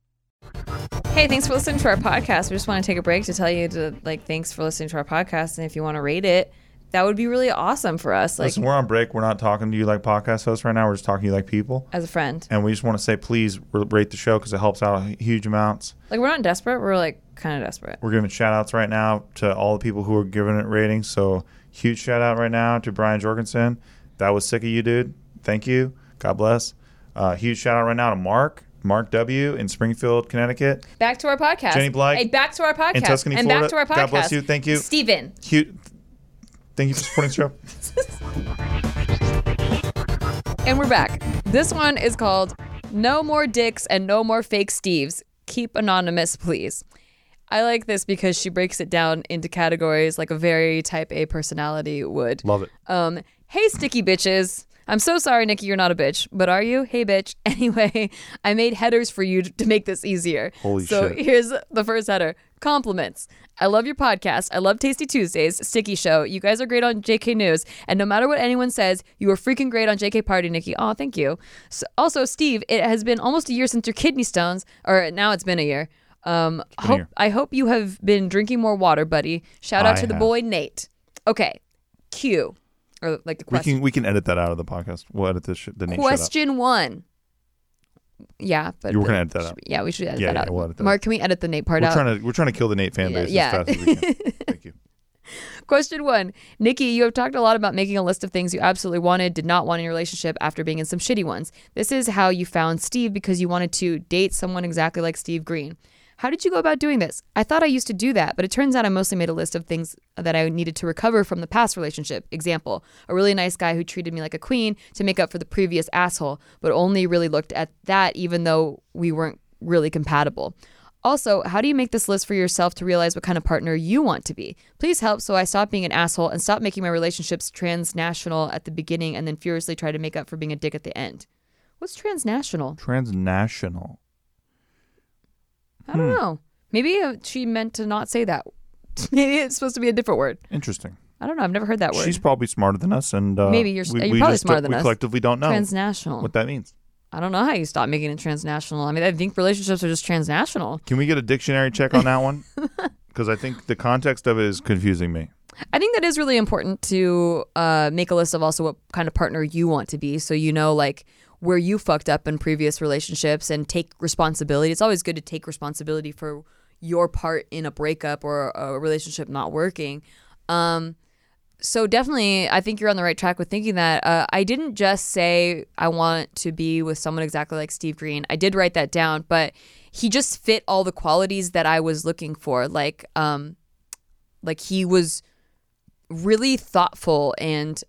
Hey, thanks for listening to our podcast. We just want to take a break to tell you to like, thanks for listening to our podcast. And if you want to rate it, that would be really awesome for us. Like, Listen, we're on break. We're not talking to you like podcast hosts right now. We're just talking to you like people. as a friend. And we just want to say, please rate the show because it helps out huge amounts. Like, we're not desperate. We're like kind of desperate. We're giving shout outs right now to all the people who are giving it ratings. So huge shout out right now to Brian Jorgensen. That was sick of you, dude. Thank you. God bless. Uh, huge shout out right now to Mark, Mark W. in Springfield, Connecticut. Back to our podcast. Jenny Blyke Hey, back to our podcast. in Tuscany, and Florida. back to our podcast. God bless you. Thank you. Steven. Huge. Thank you for supporting the show. And we're back. This one is called No More Dicks and No More Fake Steves. Keep anonymous, please. I like this because she breaks it down into categories like a very type A personality would. Love it. Um, hey, sticky bitches. I'm so sorry, Nikki, you're not a bitch, but are you? Hey, bitch. Anyway, I made headers for you to make this easier. Holy so shit. here's the first header. Compliments. I love your podcast. I love Tasty Tuesdays, Sticky Show. You guys are great on J K News. And no matter what anyone says, you are freaking great on J K Party, Nikki. Oh, thank you. So, also, Steve, it has been almost a year since your kidney stones, or now it's been a year. Um, hope, year. I hope you have been drinking more water, buddy. Shout out I to the have. boy, Nate. Okay. Q. Or like the We question. can we can edit that out of the podcast. We'll edit this shit. The name shut up. Question one. Yeah, but You were the- gonna edit that out. Yeah, we should edit Yeah, that yeah, out. we'll edit that Mark, out. can we edit the Nate part We're out? trying to we're trying to kill the Nate fan base Yeah. as fast as we can. Thank you. Question one. Nikki, you have talked a lot about making a list of things you absolutely wanted, did not want in your relationship after being in some shitty ones. This is how you found Steve because you wanted to date someone exactly like Steve Green. How did you go about doing this? I thought I used to do that, but it turns out I mostly made a list of things that I needed to recover from the past relationship. Example, a really nice guy who treated me like a queen to make up for the previous asshole, but only really looked at that even though we weren't really compatible. Also, how do you make this list for yourself to realize what kind of partner you want to be? Please help so I stop being an asshole and stop making my relationships transnational at the beginning and then furiously try to make up for being a dick at the end. What's transnational? Transnational. I don't know. Maybe uh, she meant to not say that. Maybe it's supposed to be a different word. Interesting. I don't know. I've never heard that word. She's probably smarter than us, and uh, Maybe you're- we, you're we probably just smarter don't- than we us. collectively don't know Transnational. what that means. I don't know how you stop making it transnational. I mean, I think relationships are just transnational. Can we get a dictionary check on that one? Because I think the context of it is confusing me. I think that is really important to uh, make a list of also what kind of partner you want to be, so you know like where you fucked up in previous relationships and take responsibility. It's always good to take responsibility for your part in a breakup or a relationship not working. Um, so definitely, I think you're on the right track with thinking that. Uh, I didn't just say I want to be with someone exactly like Steve Green. I did write that down, but he just fit all the qualities that I was looking for. Like, um, like he was really thoughtful and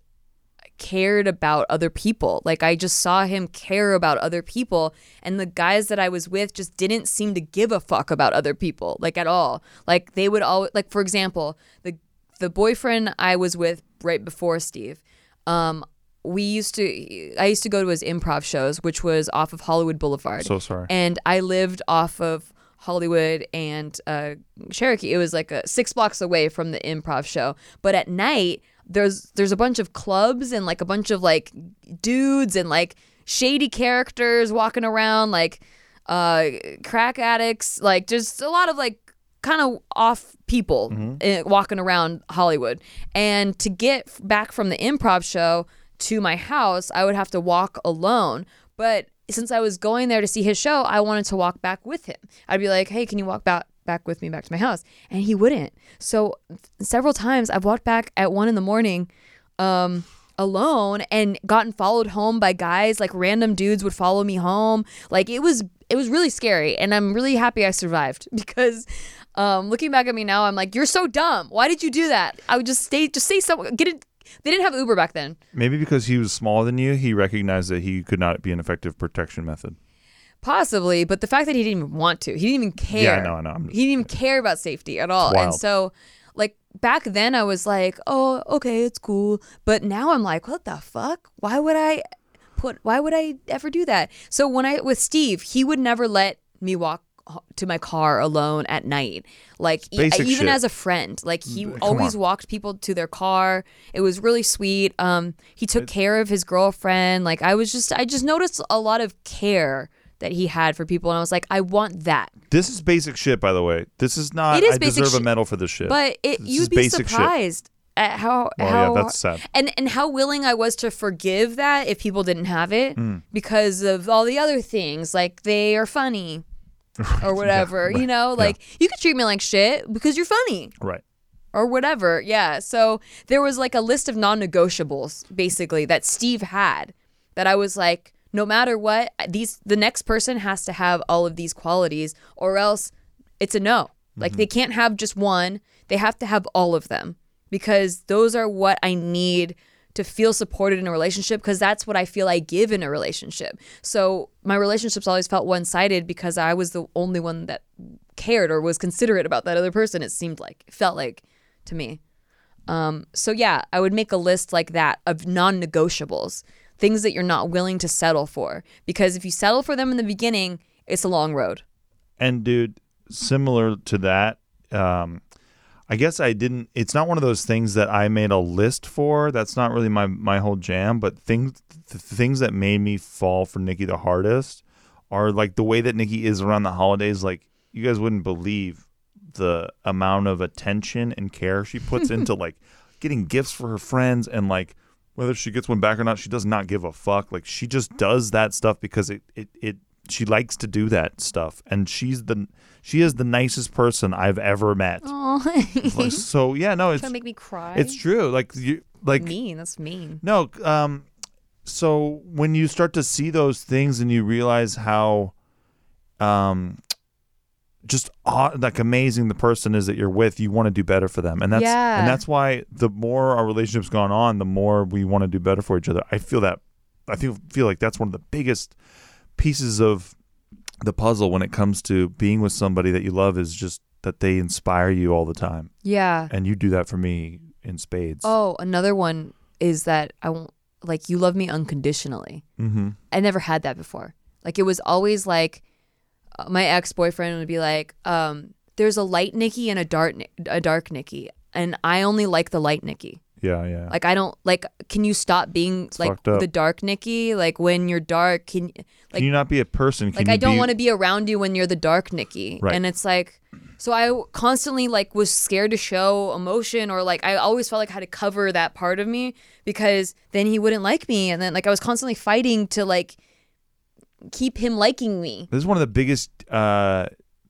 cared about other people. Like I just saw him care about other people, and the guys that I was with just didn't seem to give a fuck about other people, like at all. Like they would always, like for example, the the boyfriend I was with right before Steve, um, we used to, I used to go to his improv shows, which was off of Hollywood Boulevard. So sorry. And I lived off of Hollywood and uh, Cherokee. It was like a, six blocks away from the improv show. But at night, there's there's a bunch of clubs and like a bunch of like dudes and like shady characters walking around, like uh, crack addicts, like just a lot of like kind of off people Mm-hmm. uh, walking around Hollywood. And to get f- back from the improv show to my house, I would have to walk alone. But since I was going there to see his show, I wanted to walk back with him. I'd be like, hey, can you walk back back with me back to my house? And he wouldn't. So several times I've walked back at one in the morning um, alone and gotten followed home by guys. Like random dudes would follow me home. Like it was it was really scary. And I'm really happy I survived because um, looking back at me now, I'm like, you're so dumb. Why did you do that? I would just stay, just say something, get it. They didn't have Uber back then. Maybe because he was smaller than you, he recognized that he could not be an effective protection method. Possibly, but the fact that he didn't even want to, he didn't even care. Yeah, I know, I know. I'm just- he didn't even care about safety at all. It's And wild. so, like, back then I was like, oh, okay, it's cool. But now I'm like, what the fuck? Why would I put, why would I ever do that? So when I, with Steve, he would never let me walk to my car alone at night. Like, e- Basic even shit. as a friend, like, he Come always on. walked people to their car. It was really sweet. Um, he took care of his girlfriend. Like, I was just, I just noticed a lot of care that he had for people, and I was like, I want that. This is basic shit, by the way. This is not. It is I basic deserve a shit, medal for this shit. But it, This you'd is be basic shit. surprised at how Well, how yeah, that's sad. and and how willing I was to forgive that if people didn't have it Mm. because of all the other things, like they are funny or whatever. right, You know, yeah. like you could treat me like shit because you're funny. Right. Or whatever. Yeah. So there was like a list of non-negotiables basically that Steve had that I was like, no matter what, these the next person has to have all of these qualities or else it's a no. Like Mm-hmm. they can't have just one. They have to have all of them because those are what I need to feel supported in a relationship because that's what I feel I give in a relationship. So my relationships always felt one-sided because I was the only one that cared or was considerate about that other person. It seemed like, it felt like to me. Um, so yeah, I would make a list like that of non-negotiables, things that you're not willing to settle for. Because if you settle for them in the beginning, it's a long road. And dude, similar to that, um, I guess I didn't, it's not one of those things that I made a list for. That's not really my, my whole jam, but things, the things that made me fall for Nikki the hardest are like the way that Nikki is around the holidays. Like, you guys wouldn't believe the amount of attention and care she puts into like getting gifts for her friends, and like whether she gets one back or not, she does not give a fuck. Like, she just does that stuff because it, it, it, she likes to do that stuff, and she's the she is the nicest person I've ever met. Like, so yeah, no, it's trying to make me cry. It's true. Like you, like mean. That's mean. No, um, so when you start to see those things and you realize how, um, just aw- like amazing the person is that you're with, you want to do better for them, and that's Yeah. and that's why the more our relationship's gone on, the more we want to do better for each other. I feel that. I feel feel like that's one of the biggest pieces of the puzzle when it comes to being with somebody that you love, is just that they inspire you all the time. Yeah. And you do that for me in spades. Oh, another one is that I won't, like, you love me unconditionally. Mm-hmm. I never had that before. Like, it was always like uh, my ex-boyfriend would be like, um, there's a light Nikki and a dark a dark Nikki, and I only like the light Nikki. Yeah, yeah. Like, I don't like. Can you stop being It's like fucked up. the dark Nikki? Like, when you're dark, can like Can you not be a person? Can like you I don't be- want to be around you when you're the dark Nikki. Right. And it's like, so I constantly like was scared to show emotion, or like I always felt like I had to cover that part of me because then he wouldn't like me, and then like I was constantly fighting to like keep him liking me. This is one of the biggest uh,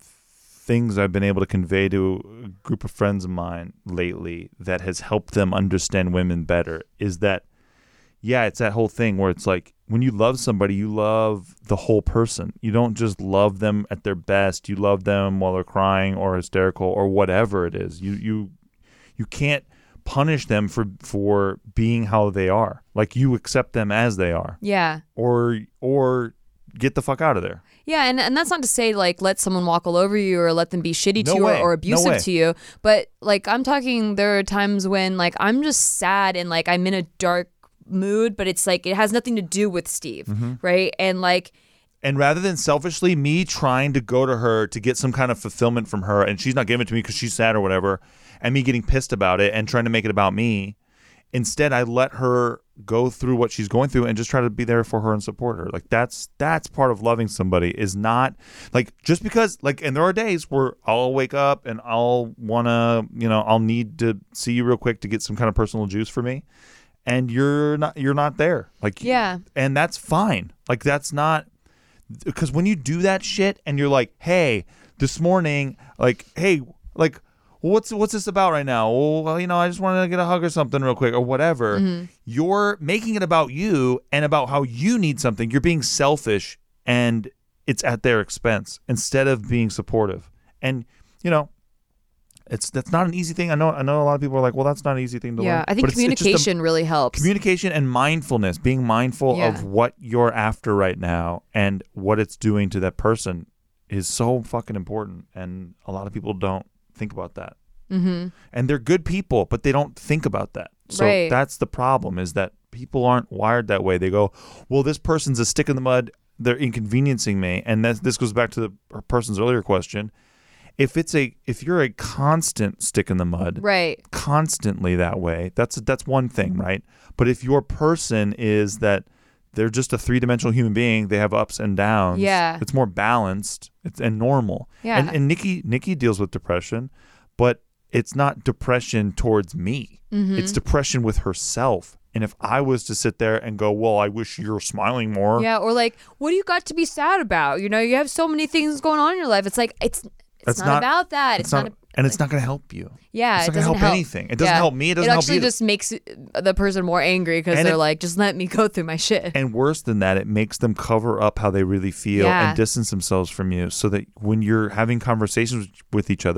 things I've been able to convey to a group of friends of mine lately that has helped them understand women better, is that, yeah, it's that whole thing where it's like when you love somebody, you love the whole person. You don't just love them at their best. You love them while they're crying or hysterical or whatever it is. You you you can't punish them for for being how they are. Like, you accept them as they are. Yeah. Or or get the fuck out of there. Yeah, and, and that's not to say like let someone walk all over you or let them be shitty No to you way. or, or No abusive way. to you. But like I'm talking, there are times when like I'm just sad and like I'm in a dark mood, but it's like it has nothing to do with Steve, Mm-hmm. right? And like And rather than selfishly me trying to go to her to get some kind of fulfillment from her, and she's not giving it to me because she's sad or whatever, and me getting pissed about it and trying to make it about me, instead I let her go through what she's going through and just try to be there for her and support her. Like, that's that's part of loving somebody, is not like just because like, and there are days where I'll wake up and I'll want to, you know, I'll need to see you real quick to get some kind of personal juice for me. And you're not you're not there. Like, Yeah. and that's fine. Like, that's not, because when you do that shit and you're like, hey, this morning, like, hey, like, what's what's this about right now? Well, you know, I just wanted to get a hug or something real quick or whatever. Mm-hmm. You're making it about you and about how you need something. You're being selfish, and it's at their expense instead of being supportive. And, you know, it's that's not an easy thing. I know I know a lot of people are like, well, that's not an easy thing to learn. yeah, I think But it's- it's just a- communication really helps. Communication and mindfulness, being mindful Yeah. of what you're after right now and what it's doing to that person, is so fucking important. And a lot of people don't think about that. Mm-hmm. And they're good people, but they don't think about that. So Right. that's the problem, is that people aren't wired that way. They go, well, this person's a stick in the mud. They're inconveniencing me. And that, this goes back to the person's earlier question. If it's a, if you're a constant stick in the mud, Right. constantly that way, that's that's one thing, right? But if your person is that they're just a three-dimensional human being, they have ups and downs. Yeah. It's more balanced. It's and normal. Yeah. And, and Nikki Nikki deals with depression, but it's not depression towards me. Mm-hmm. It's depression with herself. And if I was to sit there and go, well, I wish you're smiling more. Yeah, or like, what do you got to be sad about? You know, you have so many things going on in your life. It's like it's it's That's not, not- about that. It's, not, a, and it's not going to help you. yeah, it's it not gonna doesn't help anything. It doesn't Yeah. help me. It doesn't it help actually you. just makes the person more angry because And they're it- like, just let me go through my shit. And worse than that, it makes them cover up how they really feel Yeah. and distance themselves from you, so that when you're having conversations with each other,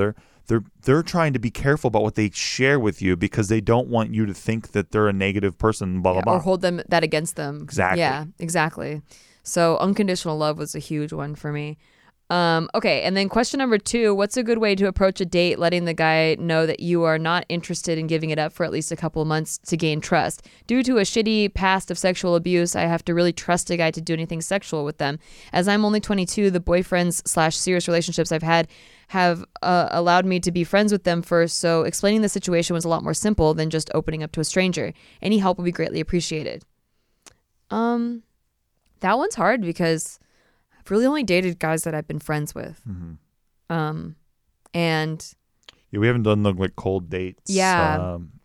they're they're trying to be careful about what they share with you because they don't want you to think that they're a negative person, blah, blah, Yeah, blah. or hold them that against them. Exactly. Yeah, exactly. So unconditional love was a huge one for me. Um, okay, and then question number two, what's a good way to approach a date letting the guy know that you are not interested in giving it up for at least a couple of months to gain trust? Due to a shitty past of sexual abuse, I have to really trust a guy to do anything sexual with them. As I'm only twenty-two, the boyfriends slash serious relationships I've had have uh, allowed me to be friends with them first, so explaining the situation was a lot more simple than just opening up to a stranger. Any help would be greatly appreciated. Um, that one's hard because I've really only dated guys that I've been friends with. Mm-hmm. Um, and Yeah, we haven't done the like cold dates. Yeah. Um,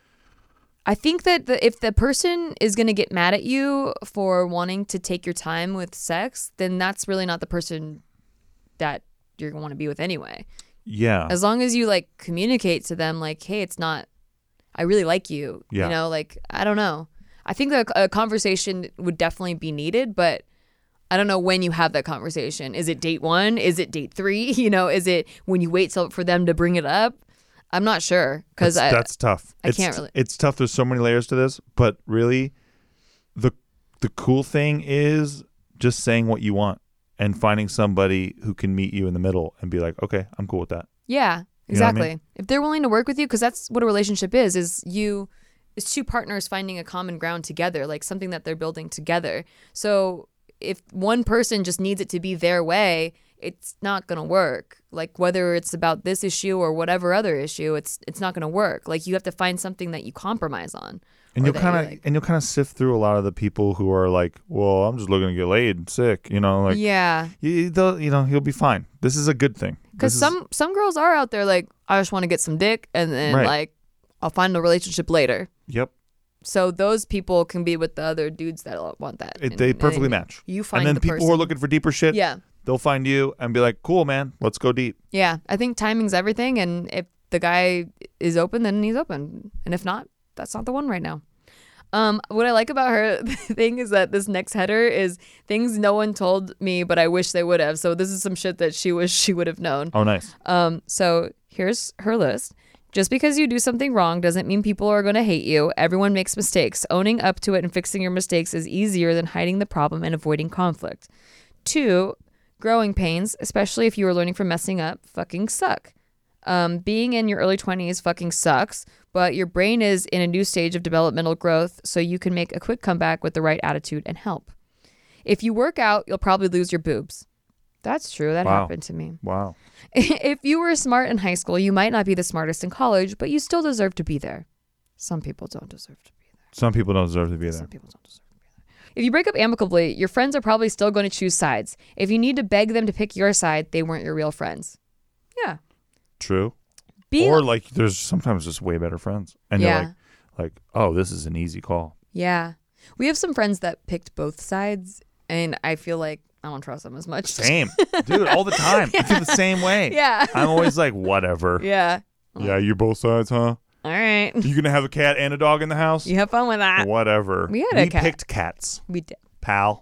I think that the, if the person is going to get mad at you for wanting to take your time with sex, then that's really not the person that you're going to want to be with anyway. yeah. As long as you like communicate to them like, hey, it's not, I really like you. Yeah. You know, like, I don't know. I think that a conversation would definitely be needed, but I don't know when you have that conversation. Is it date one? Is it date three? You know, is it when you wait till, for them to bring it up? I'm not sure because that's, I that's tough. I it's, can't really- It's tough. There's so many layers to this, but really, the the cool thing is just saying what you want and finding somebody who can meet you in the middle and be like, okay, I'm cool with that. Yeah, You know what I exactly. mean? If they're willing to work with you, because that's what a relationship is, is you, it's two partners finding a common ground together, like something that they're building together. So if one person just needs it to be their way, it's not going to work. Like whether it's about this issue or whatever other issue, it's it's not going to work. Like you have to find something that you compromise on. And or you'll that kind you of like. and you'll kind of sift through a lot of the people who are like, well, I'm just looking to get laid, sick, you know, like Yeah. you, they'll- you know, he'll be fine. This is a good thing. Because This is- some, some girls are out there like, I just want to get some dick and then Right. like I'll find a relationship later. Yep, So those people can be with the other dudes that want that. it, And- they and perfectly then match. You find and then the people person. who are looking for deeper shit, Yeah, they'll find you and be like, cool, man, let's go deep. yeah. I think timing's everything, and if the guy is open, then he's open, and if not, that's not the one right now. Um, what I like about her thing is that this next header is things no one told me, but I wish they would have. So this is some shit that she wish she would have known. Oh, nice. Um, so here's her list. Just because you do something wrong doesn't mean people are going to hate you. Everyone makes mistakes. Owning up to it and fixing your mistakes is easier than hiding the problem and avoiding conflict. Two, growing pains, especially if you are learning from messing up, fucking suck. Um, being in your early twenties fucking sucks, but your brain is in a new stage of developmental growth, so you can make a quick comeback with the right attitude and help. If you work out, you'll probably lose your boobs. That's true. That Wow. happened to me. Wow. If you were smart in high school, you might not be the smartest in college, but you still deserve to be there. Some people don't deserve to be there. Some people don't deserve to be there. Some people don't deserve to be there. If you break up amicably, your friends are probably still going to choose sides. If you need to beg them to pick your side, they weren't your real friends. Yeah. True. Being Or like there's sometimes just way better friends. And Yeah. you're like, like, oh, this is an easy call. Yeah. We have some friends that picked both sides, and I feel like I don't trust them as much. Same. Dude, all the time. I feel the same way. Yeah. I'm always like, whatever. Yeah. Yeah, you both sides, huh? All right. You gonna have a cat and a dog in the house? You have fun with that. Whatever. We had a we cat. picked cats, We did. pal.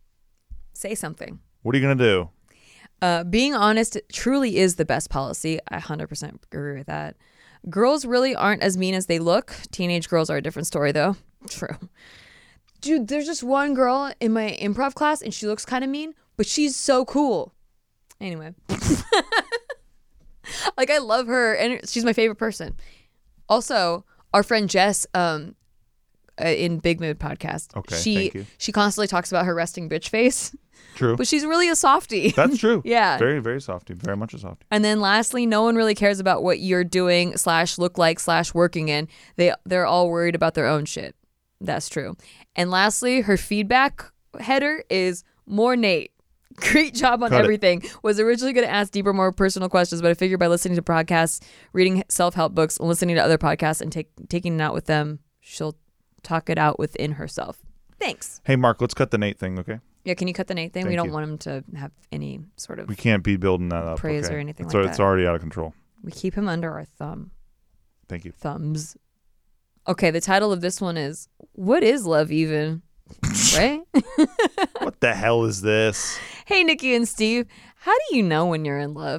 Say something. What are you gonna do? Uh, being honest truly is the best policy. I one hundred percent agree with that. Girls really aren't as mean as they look. Teenage girls are a different story, though. True. Dude, there's just one girl in my improv class, and she looks kind of mean, but she's so cool. Anyway. Like, I love her, and she's my favorite person. Also, our friend Jess, um, uh, in Big Mood podcast, Okay, she thank you. she constantly talks about her resting bitch face, True. but she's really a softie. That's true. Yeah. Very, very softy. Very much a softy. And then lastly, no one really cares about what you're doing slash look like slash working in. They they're all worried about their own shit. That's true. And lastly, her feedback header is more Nate. Great job on Cut it. everything. Was originally going to ask deeper, more personal questions, but I figured by listening to podcasts, reading self-help books, and listening to other podcasts and take, taking it out with them, she'll talk it out within herself. Thanks. Hey, Mark, let's cut the Nate thing, okay? Yeah, can you cut the Nate thing? we Thank don't you. want him to have any sort of... We can't be building that up. Praise okay? or anything it's, like It's that. already out of control. We keep him under our thumb. Thank you. Thumbs. Okay, the title of this one is What is Love Even? Right? What the hell is this? Hey, Nikki and Steve, how do you know when you're in love?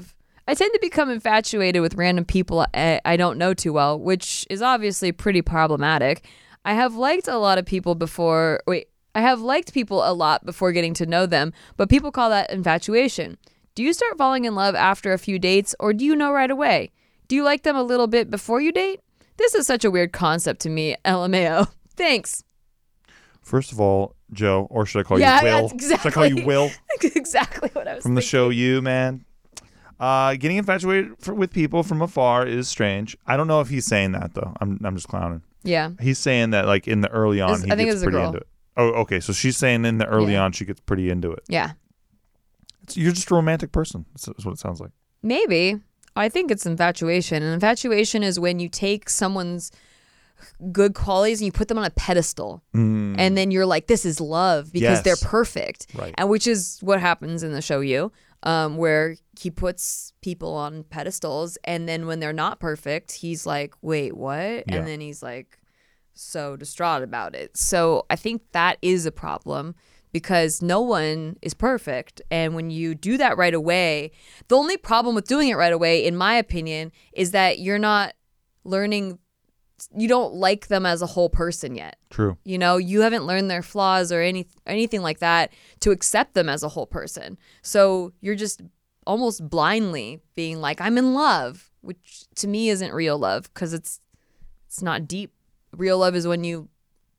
I tend to become infatuated with random people I, I don't know too well, which is obviously pretty problematic. I have liked a lot of people before. Wait, I have liked people a lot before getting to know them, but people call that infatuation. Do you start falling in love after a few dates, or do you know right away? Do you like them a little bit before you date? This is such a weird concept to me, L M A O. Thanks. First of all, Joe, or should I call Yeah, you Will? that's exactly- Should I call you Will? Exactly what I was From the thinking. show You, man. Uh, getting infatuated for, with people from afar is strange. I don't know if he's saying that, though. I'm I'm just clowning. Yeah. He's saying that, like, in the early on, It's- he I think gets it's a pretty girl. into it. Oh, okay. So she's saying in the early Yeah. on, she gets pretty into it. Yeah. It's, you're just a romantic person. That's, that's what it sounds like. Maybe. I think it's infatuation. And infatuation is when you take someone's good qualities and you put them on a pedestal. Mm. And then you're like, this is love because Yes. they're perfect. Right. And which is what happens in the show You, um, where he puts people on pedestals. And then when they're not perfect, he's like, wait, what? Yeah. And then he's like so distraught about it. So I think that is a problem. Because no one is perfect. And when you do that right away, the only problem with doing it right away, in my opinion, is that you're not learning, you don't like them as a whole person yet. True. You know, you haven't learned their flaws or any anything like that to accept them as a whole person. So you're just almost blindly being like, I'm in love, which to me isn't real love because it's it's not deep. Real love is when you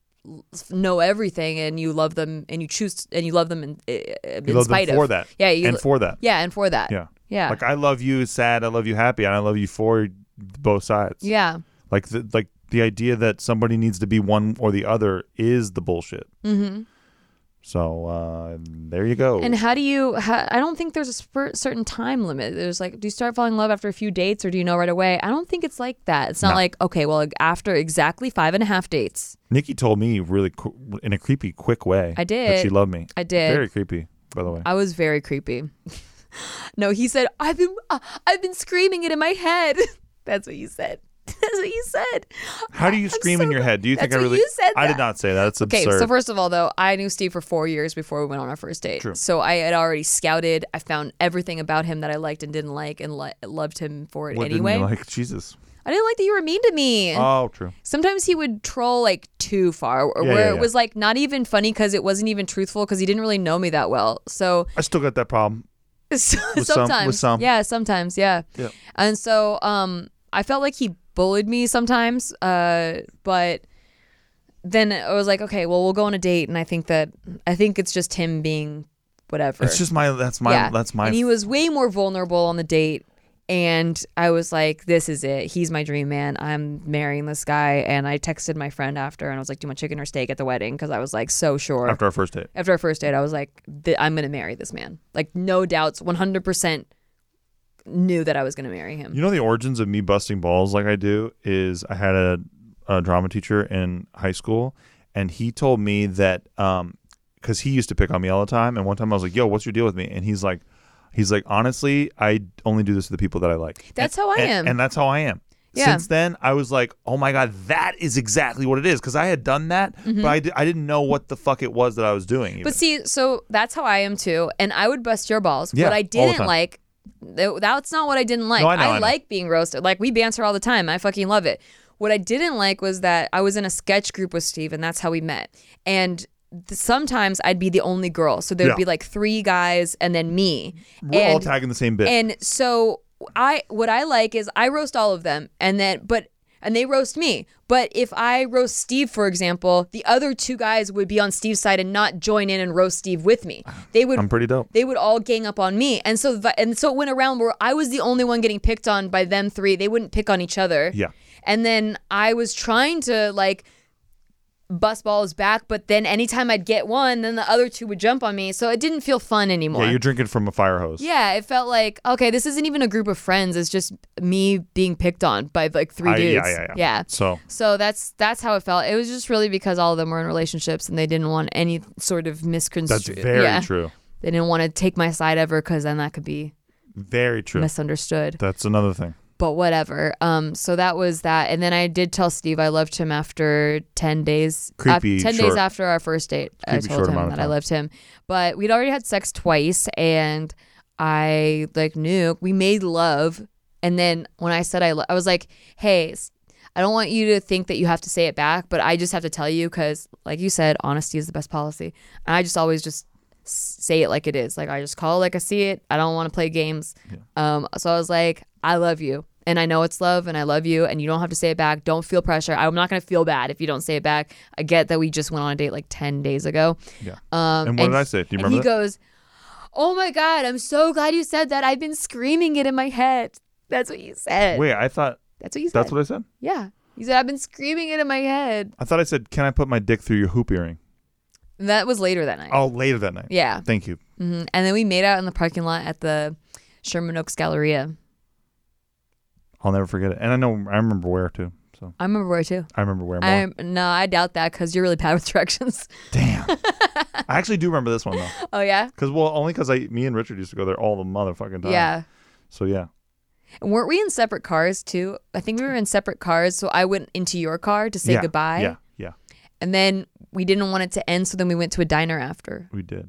know everything and you love them and you choose and you love them in, in You love spite them for of that. yeah you, and for that. yeah and for that Yeah. yeah Like, I love you sad, I love you happy, and I love you for both sides. yeah Like, the, like the idea that somebody needs to be one or the other is the bullshit. mm-hmm. So uh, there you go. And how do you how, I don't think there's a spur, certain time limit. There's like, do you start falling in love after a few dates or do you know right away? I don't think it's like that. It's not No. like, okay, well, after exactly five and a half dates. Nikki told me really qu- in a creepy, quick way. I That did. she loved me. I did. Very creepy, by the way. I was very creepy. No, he said, I've been uh, I've been screaming it in my head. That's what you said. That's what you said. How do you I'm scream so in your glad- head? Do you think That's I what really? you said I did that. not say that. It's Okay, absurd. so first of all, though, I knew Steve for four years before we went on our first date. True. So I had already scouted. I found everything about him that I liked and didn't like, and li- loved him for it what anyway. didn't you like? Jesus. I didn't like that you were mean to me. Oh, true. Sometimes he would troll like too far, or Yeah, where yeah, it yeah. was like not even funny because it wasn't even truthful because he didn't really know me that well. So I still got that problem. So- With some- with sometimes, some. yeah, sometimes, yeah. Yeah. And so, um, I felt like he bullied me sometimes, uh, but then I was like, okay, well, we'll go on a date, and I think that I think it's just him being whatever. It's just my. That's my. yeah. That's my. And he was way more vulnerable on the date. And I was like, this is it. He's my dream man. I'm marrying this guy. And I texted my friend after and I was like, do you want chicken or steak at the wedding? Because I was like so sure. after our first date. After our first date, I was like, th- I'm going to marry this man. Like, no doubts, one hundred percent knew that I was going to marry him. You know the origins of me busting balls like I do is I had a, a drama teacher in high school, and he told me that um because he used to pick on me all the time, and one time I was like, "Yo, what's your deal with me?" And he's like, he's like, honestly, I only do this to the people that I like. That's And- how I and- am. and that's how I am. Yeah. Since then, I was like, oh my God, that is exactly what it is. Because I had done that, but I, di- I didn't know what the fuck it was that I was doing. even. Mm-hmm. But see, so that's how I am too. And I would bust your balls. Yeah, what I all the didn't time. like, th- that's not what I didn't like. No, I know, I know. like being roasted. Like, we banter all the time. I fucking love it. What I didn't like was that I was in a sketch group with Steve, and that's how we met. And th- sometimes I'd be the only girl. So there would Yeah. be like three guys and then me. We're and, all tagging the same bit. And so I, what I like is I roast all of them, and then, but, and they roast me. But if I roast Steve, for example, the other two guys would be on Steve's side and not join in and roast Steve with me. They would. I'm pretty dope. They would all gang up on me, and so the- and so it went around where I was the only one getting picked on by them three. They wouldn't pick on each other. Yeah. And then I was trying to like bust balls back, but then anytime I'd get one, then the other two would jump on me. So it didn't feel fun anymore. Yeah, you're drinking from a fire hose. Yeah, it felt like, okay, this isn't even a group of friends. It's just me being picked on by like three I- dudes. yeah, yeah, yeah. So So that's that's how it felt. It was just really because all of them were in relationships and they didn't want any sort of that's misconstrued. very yeah. true. They didn't want to take my side ever because then that could be Very true. misunderstood. That's another thing. But whatever. Um. So that was that. And then I did tell Steve I loved him after ten days. Creepy af- ten short- days after our first date. I creepy told short him amount of that I time. loved him. But we'd already had sex twice, and I like knew we made love. And then when I said I, lo- I was like, hey, I don't want you to think that you have to say it back, but I just have to tell you because, like you said, honesty is the best policy. And I just always just say it like it is. Like I just call it like I see it. I don't want to play games. Yeah. Um, so I was like, I love you. And I know it's love and I love you and you don't have to say it back. Don't feel pressure. I'm not going to feel bad if you don't say it back. I get that we just went on a date like ten days ago. Yeah. Um, and what and, did I say? Do you and remember he that? goes, oh my God, I'm so glad you said that. I've been screaming it in my head. That's what you said. Wait, I thought. That's what you said. That's what I said? Yeah. You said, I've been screaming it in my head. I thought I said, can I put my dick through your hoop earring? That was later that night. Oh, later that night. Yeah. Thank you. Mm-hmm. And then we made out in the parking lot at the Sherman Oaks Galleria. I'll never forget it. And I know, I remember where too. So I remember where too. I remember where more. I No, I doubt that because you're really bad with directions. Damn. I actually do remember this one though. Oh, yeah? Because, well, only because I, me and Richard used to go there all the motherfucking time. Yeah. So, yeah. And weren't we in separate cars too? I think we were in separate cars. So I went into your car to say yeah. goodbye. Yeah, yeah. And then we didn't want it to end. So then we went to a diner after. We did.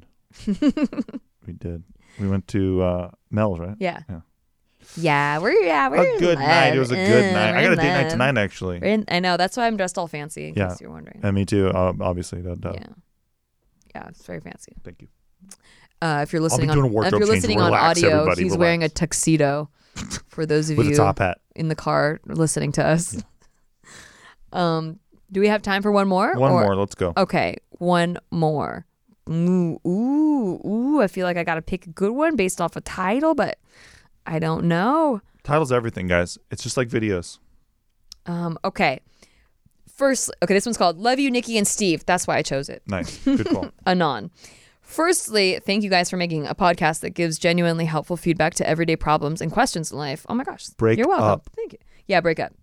we did. We went to uh, Mel's, right? Yeah. Yeah. Yeah, we're yeah we're A good in night. love. It was a good Uh, night. we're I got a in date night love. tonight, actually. We're in, I know. That's why I'm dressed all fancy. In Yeah. case you're wondering. And me too, uh, obviously. Duh, duh. Yeah. Yeah, it's very fancy. Thank you. Uh, if you're be listening doing a on if wardrobe you're change. listening on Relax, audio, everybody, he's relax. wearing a tuxedo. For those of With you a top hat. in the car listening to us. um, do we have time for one more? One or- more. Let's go. Okay, one more. Ooh, ooh, ooh! I feel like I got to pick a good one based off a title, but I don't know. Title's everything, guys. It's just like videos. Um, okay. First, okay, this one's called Love You, Nikki and Steve. That's why I chose it. Nice. Good call. Anon. Firstly, thank you guys for making a podcast that gives genuinely helpful feedback to everyday problems and questions in life. Oh my gosh. Break You're welcome. up. Thank you. Yeah, break up.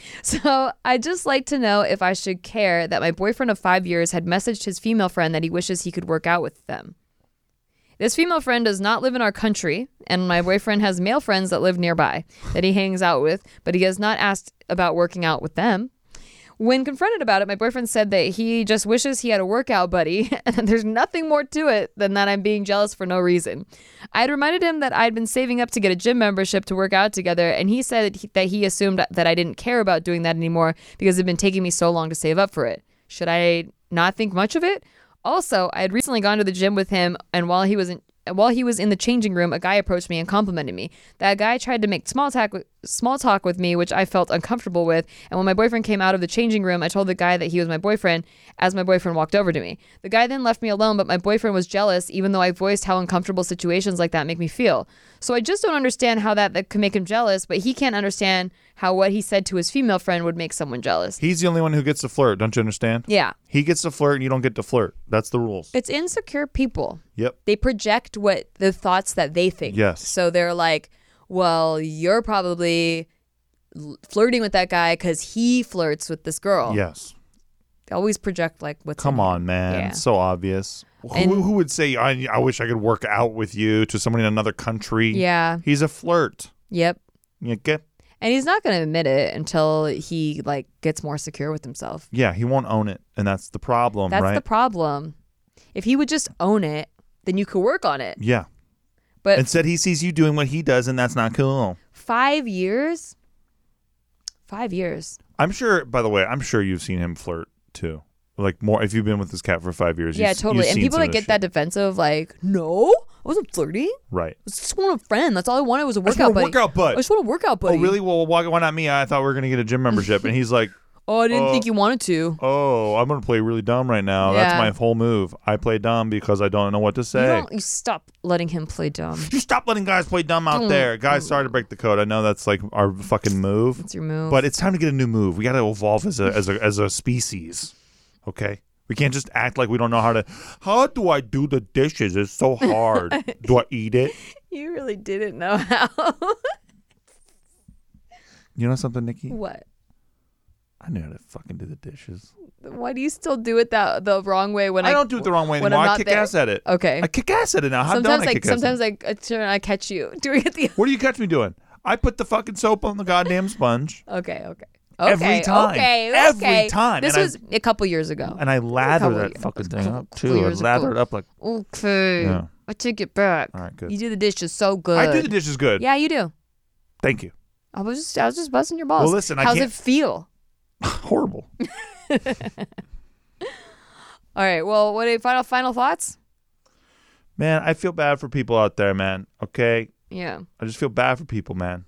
So I'd just like to know if I should care that my boyfriend of five years had messaged his female friend that he wishes he could work out with them. This female friend does not live in our country, and my boyfriend has male friends that live nearby that he hangs out with, but he has not asked about working out with them. When confronted about it, my boyfriend said that he just wishes he had a workout buddy, and there's nothing more to it than that I'm being jealous for no reason. I had reminded him that I'd been saving up to get a gym membership to work out together, and he said that he, that he assumed that I didn't care about doing that anymore because it had been taking me so long to save up for it. Should I not think much of it? Also, I had recently gone to the gym with him, and while he was in While he was in the changing room, a guy approached me and complimented me. That guy tried to make small talk, with, small talk with me, which I felt uncomfortable with. And when my boyfriend came out of the changing room, I told the guy that he was my boyfriend as my boyfriend walked over to me. The guy then left me alone, but my boyfriend was jealous, even though I voiced how uncomfortable situations like that make me feel. So I just don't understand how that, that could make him jealous, but he can't understand how what he said to his female friend would make someone jealous. He's the only one who gets to flirt. Don't you understand? Yeah. He gets to flirt and you don't get to flirt. That's the rules. It's insecure people. Yep. They project what the thoughts that they think. Yes. So they're like, well, you're probably l- flirting with that guy because he flirts with this girl. Yes. They always project like what's Come in on, it. man. Yeah. It's so obvious. And- who, who would say, I, I wish I could work out with you to someone in another country? Yeah. He's a flirt. Yep. You get? And he's not going to admit it until he like gets more secure with himself. Yeah, he won't own it. And that's the problem, That's right? the problem. If he would just own it, then you could work on it. yeah. But Instead, he sees you doing what he does, and that's not cool. five years? Five years. I'm sure, by the way, I'm sure you've seen him flirt too. Like more, if you've been with this cat for five years. Yeah, you've, totally. you've And seen people some that of get this that shit. defensive, like, no, I wasn't flirting. Right. I just want a friend. That's all I wanted was a I just workout want a buddy. workout bud. I just want a workout buddy. Oh, really? Well, why, why not me? I thought we were going to get a gym membership. And he's like, Oh, I didn't Oh. think you wanted to. oh, I'm going to play really dumb right now. That's Yeah. my whole move. I play dumb because I don't know what to You say. don't. You stop letting him play dumb. You stop letting guys play dumb out Mm. there. Guys, sorry to break the code. I know that's like our fucking move. It's your move. But it's time to get a new move. We got to evolve as a as a as a species. Okay? We can't just act like we don't know how to. How do I do the dishes? It's so hard. Do I eat it? you really didn't know how. You know something, Nikki? What? I knew how to fucking do the dishes. Why do you still do it that the wrong way when I, I don't do it the wrong way when anymore. I'm I not kick there? ass at it. Okay. I kick ass at it now. How sometimes don't I I kick ass at sometimes it? I, I turn I catch you doing it the. What do you catch me doing? I put the fucking soap on the goddamn sponge. Okay. Okay. Every Okay, time. Okay. Every okay. time. This And I- was a couple years ago. And I lather couple that years- fucking couple- thing up couple too. I years lather ago. it up like Okay. yeah. I take it back. All right, good. You do the dishes so good. I do the dishes good. Yeah, you do. Thank you. I was just I was just busting your balls. Well, listen, I How's can't- it feel? Horrible. All right. Well, what are final final thoughts? Man, I feel bad for people out there, man. Okay? Yeah. I just feel bad for people, man.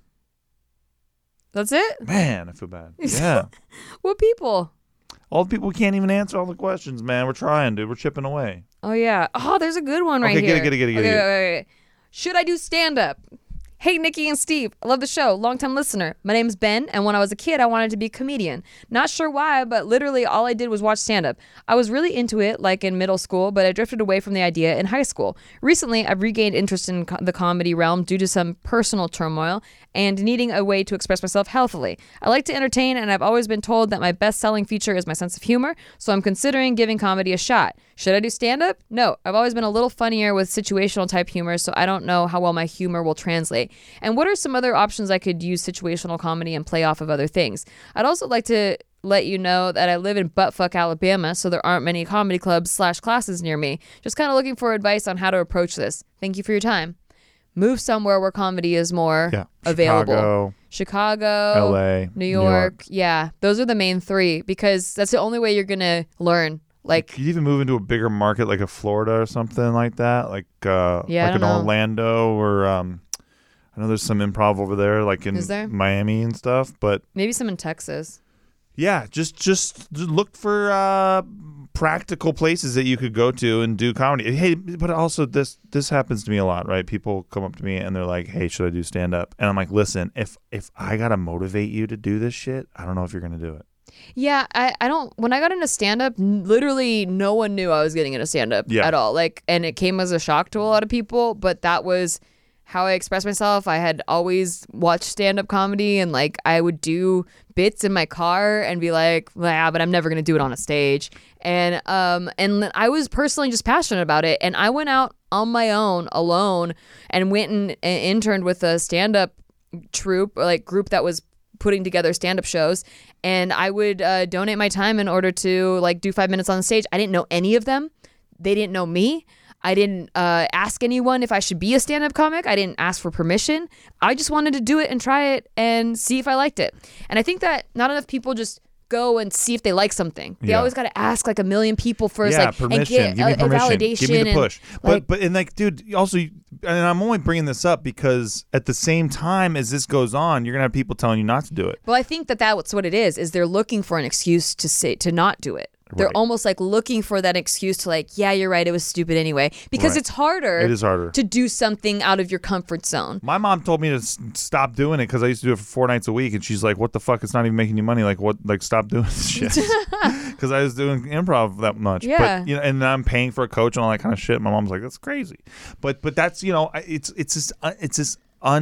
That's it? Man, I feel bad. Yeah. What people? All the people who can't even answer all the questions, man. We're trying, dude. We're chipping away. Oh yeah. Oh, there's a good one right Okay, here. get it, get it, get it, get okay, it. wait, wait, wait. Should I do stand up? Hey, Nikki and Steve. I love the show. Longtime listener. My name's Ben, and when I was a kid, I wanted to be a comedian. Not sure why, but literally all I did was watch stand-up. I was really into it, like in middle school, but I drifted away from the idea in high school. Recently, I've regained interest in co- the comedy realm due to some personal turmoil and needing a way to express myself healthily. I like to entertain, and I've always been told that my best-selling feature is my sense of humor, so I'm considering giving comedy a shot. Should I do stand-up? No. I've always been a little funnier with situational type humor, so I don't know how well my humor will translate. And what are some other options I could use situational comedy and play off of other things? I'd also like to let you know that I live in buttfuck Alabama, so there aren't many comedy clubs slash classes near me. Just kind of looking for advice on how to approach this. Thank you for your time. Move somewhere where comedy is more Yeah. available. Chicago, Chicago, L A, New New York. York. Yeah, those are the main three because that's the only way you're going to learn. Like, Could you even move into a bigger market like a Florida or something like that? Like uh, Yeah, I like don't an know. Orlando or um, I know there's some improv over there, like in Is there? Miami and stuff. But maybe some in Texas. yeah, just just, just look for uh, practical places that you could go to and do comedy. Hey, but also this this happens to me a lot, right? People come up to me and they're like, "Hey, should I do stand up?" And I'm like, "Listen, if if I gotta motivate you to do this shit, I don't know if you're gonna do it." Yeah, I, I don't, when I got into stand-up, n- literally no one knew I was getting into stand-up Yeah. at all. Like, and it came as a shock to a lot of people, but that was how I expressed myself. I had always watched stand-up comedy and like I would do bits in my car and be like, yeah, but I'm never going to do it on a stage. And, um, and I was personally just passionate about it. And I went out on my own alone and went and, and interned with a stand-up troupe, or like group that was putting together stand-up shows, and I would uh, donate my time in order to like do five minutes on the stage. I didn't know any of them. They didn't know me. I didn't uh, ask anyone if I should be a stand-up comic. I didn't ask for permission. I just wanted to do it and try it and see if I liked it. And I think that not enough people just go and see if they like something. They Yeah. always got to ask like a million people first, Yeah, like permission. and get Give me a, a permission. validation. Give me the and, push. like- but but and like, dude, you also, and I'm only bringing this up because at the same time as this goes on, you're gonna have people telling you not to do it. Well, I think that that's what it is. Is they're looking for an excuse to say to not do it. They're Right. almost like looking for that excuse to like, yeah, you're right, it was stupid anyway. Because Right. it's harder. It is harder. to do something out of your comfort zone. My mom told me to s- stop doing it because I used to do it for four nights a week, and she's like, "What the fuck? It's not even making you money. Like, what? Like, stop doing this shit." Because I was doing improv that much. Yeah. But you know, and I'm paying for a coach and all that kind of shit. My mom's like, "That's crazy," but but that's you know, I- it's it's this uh, it's this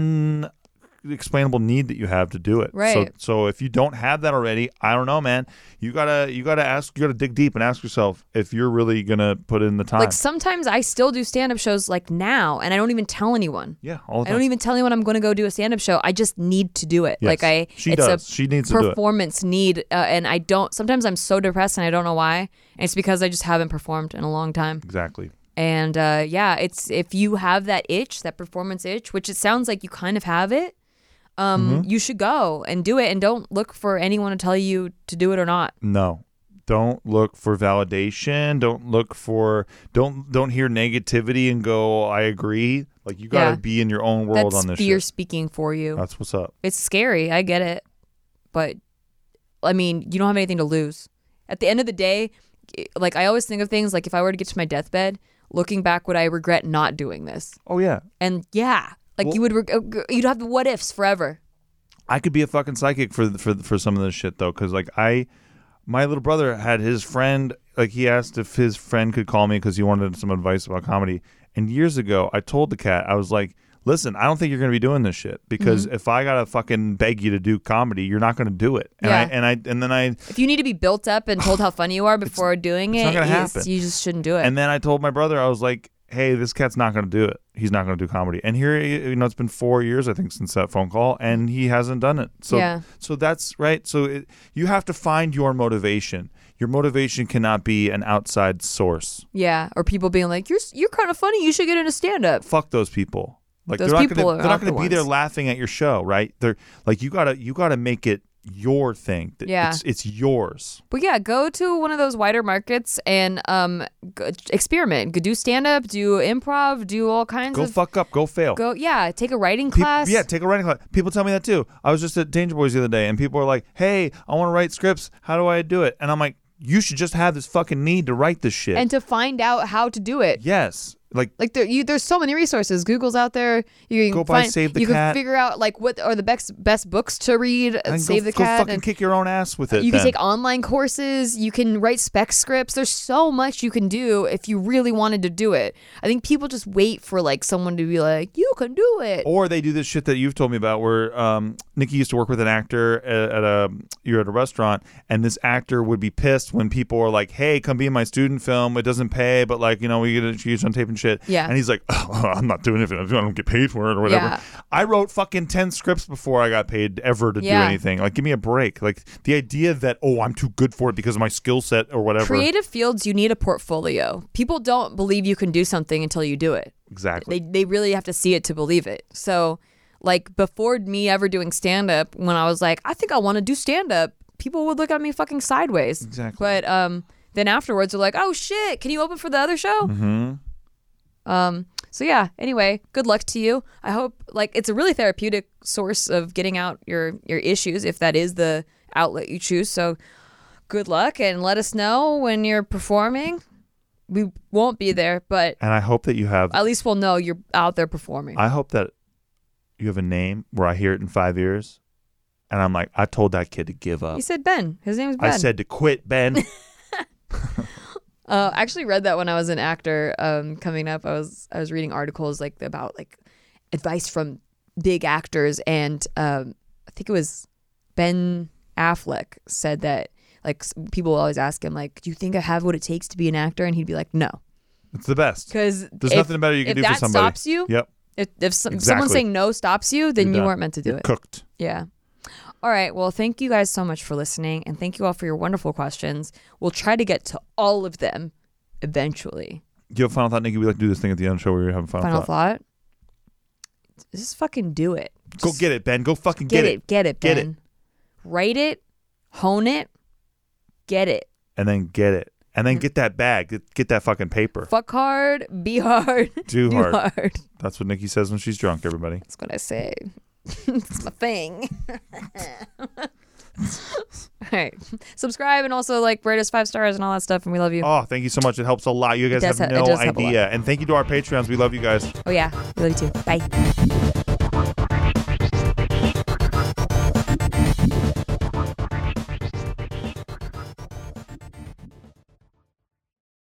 unexplainable need that you have to do it. Right. So so if you don't have that already, I don't know, man. You gotta you gotta ask. You gotta dig deep and ask yourself if you're really gonna put in the time. Like sometimes I still do stand-up shows like now, and I don't even tell anyone. yeah, all the I time. don't even tell anyone I'm going to go do a stand-up show. I just need to do it. Yes. Like I, She it's does. a She needs to do it. performance need, uh, and I don't. Sometimes I'm so depressed and I don't know why. And it's because I just haven't performed in a long time. Exactly. And uh, yeah, it's if you have that itch, that performance itch, which it sounds like you kind of have it, um, Mm-hmm. you should go and do it, and don't look for anyone to tell you to do it or not. No. Don't look for validation. Don't look for don't don't hear negativity and go, I agree. Like you gotta Yeah. be in your own world That's on this fear shit. speaking for you. That's what's up. It's scary. I get it, but I mean, you don't have anything to lose. At the end of the day, like I always think of things like if I were to get to my deathbed, looking back, would I regret not doing this? Oh yeah. And yeah, like Well- you would, reg- you'd have the what ifs forever. I could be a fucking psychic for for for some of this shit though, because like I, my little brother had his friend like he asked if his friend could call me because he wanted some advice about comedy. And years ago, I told the cat, I was like, "Listen, I don't think you're gonna be doing this shit because Mm-hmm. if I gotta fucking beg you to do comedy, you're not gonna do it." And Yeah. I and I and then I If you need to be built up and told how funny you are before doing it's it, not gonna it's- happen. you just shouldn't do it. And then I told my brother, I was like, "Hey, this cat's not going to do it. He's not going to do comedy." And here, you know, it's been four years, I think, since that phone call, and he hasn't done it. So, Yeah. so that's right. So it, you have to find your motivation. your motivation cannot be an outside source. Yeah, or people being like, "You're you're kind of funny. You should get into stand up." Fuck those people. Like Those they're not people gonna, are they're not not going the to be there ones. laughing at your show, right? They're like you gotta you gotta make it your thing. Yeah. it's, it's yours. But yeah, go to one of those wider markets and um go, experiment. Go do stand up, do improv, do all kinds Go of fuck up. Go fail. go. Yeah, take a writing Peop- class. yeah, take a writing class. People tell me that too. I was just at Danger Boys the other day, and people are like, "Hey, I want to write scripts. How do I do it?" And I'm like, "You should just have this fucking need to write this shit." and to find out how to do it. yes, like Like there, you, there's so many resources. Google's out there. You can Go buy find, Save the You Cat. can figure out like what are the best best books to read. uh, and Save go, the go Cat. fucking and kick your own ass with it. you can then. take online courses. You can write spec scripts. There's so much you can do if you really wanted to do it. I think people just wait for like someone to be like, "You can do it." Or they do this shit that you've told me about, where um, Nikki used to work with an actor at, at a you're at a restaurant, and this actor would be pissed when people are like, "Hey, come be in my student film. It doesn't pay, but like you know we get a use on tape and shit." Yeah. And he's like, oh, "I'm not doing it. I don't get paid for it or whatever." Yeah. I wrote fucking ten scripts before I got paid ever to Yeah. do anything. Like, give me a break. Like the idea that oh, I'm too good for it because of my skill set or whatever. Creative fields, you need a portfolio. People don't believe you can do something until you do it. Exactly. They they really have to see it to believe it. So, like before me ever doing stand up, when I was like, I think I want to do stand up, people would look at me fucking sideways. Exactly. But um, then afterwards, they're like, oh shit, can you open for the other show? mm-hmm. Um. So yeah. Anyway, good luck to you. I hope like it's a really therapeutic source of getting out your your issues if that is the outlet you choose. So good luck and let us know when you're performing. We won't be there, but And I hope that you have. at least we'll know you're out there performing. I hope that you have a name where I hear it in five years, and I'm like, I told that kid to give up. He said Ben. His name is Ben. I said to quit, Ben. Uh, I actually read that when I was an actor um, coming up. I was I was reading articles like about like advice from big actors, and um, I think it was Ben Affleck said that like s- people always ask him like, "Do you think I have what it takes to be an actor?" And he'd be like, "No," It's the best. because There's nothing better you can if do for that somebody. stops you, Yep. if if some, Exactly. someone saying no stops you, then You're you done. weren't meant to do You're it. cooked. Yeah. All right. Well, thank you guys so much for listening, and thank you all for your wonderful questions. We'll try to get to all of them eventually. Do you have a final thought, Nikki? We like to do this thing at the end of the show where we have a final, Final thought. thought. Just fucking do it. Go Just get it, Ben. Go fucking Get, get, it. Get it, Get Ben. Write it. Hone it. Get it. And then get it. And then get that bag. Get, get that fucking paper. Fuck hard. Be hard. Do do hard. hard. That's what Nikki says when she's drunk, everybody. That's what I say. It's my thing. All right. Subscribe and also like rate us five stars and all that stuff. And we love you. Oh, thank you so much. It helps a lot. You guys does have he- it no does help a lot. idea. And thank you to our Patreons. We love you guys. Oh, yeah. We love you too. Bye.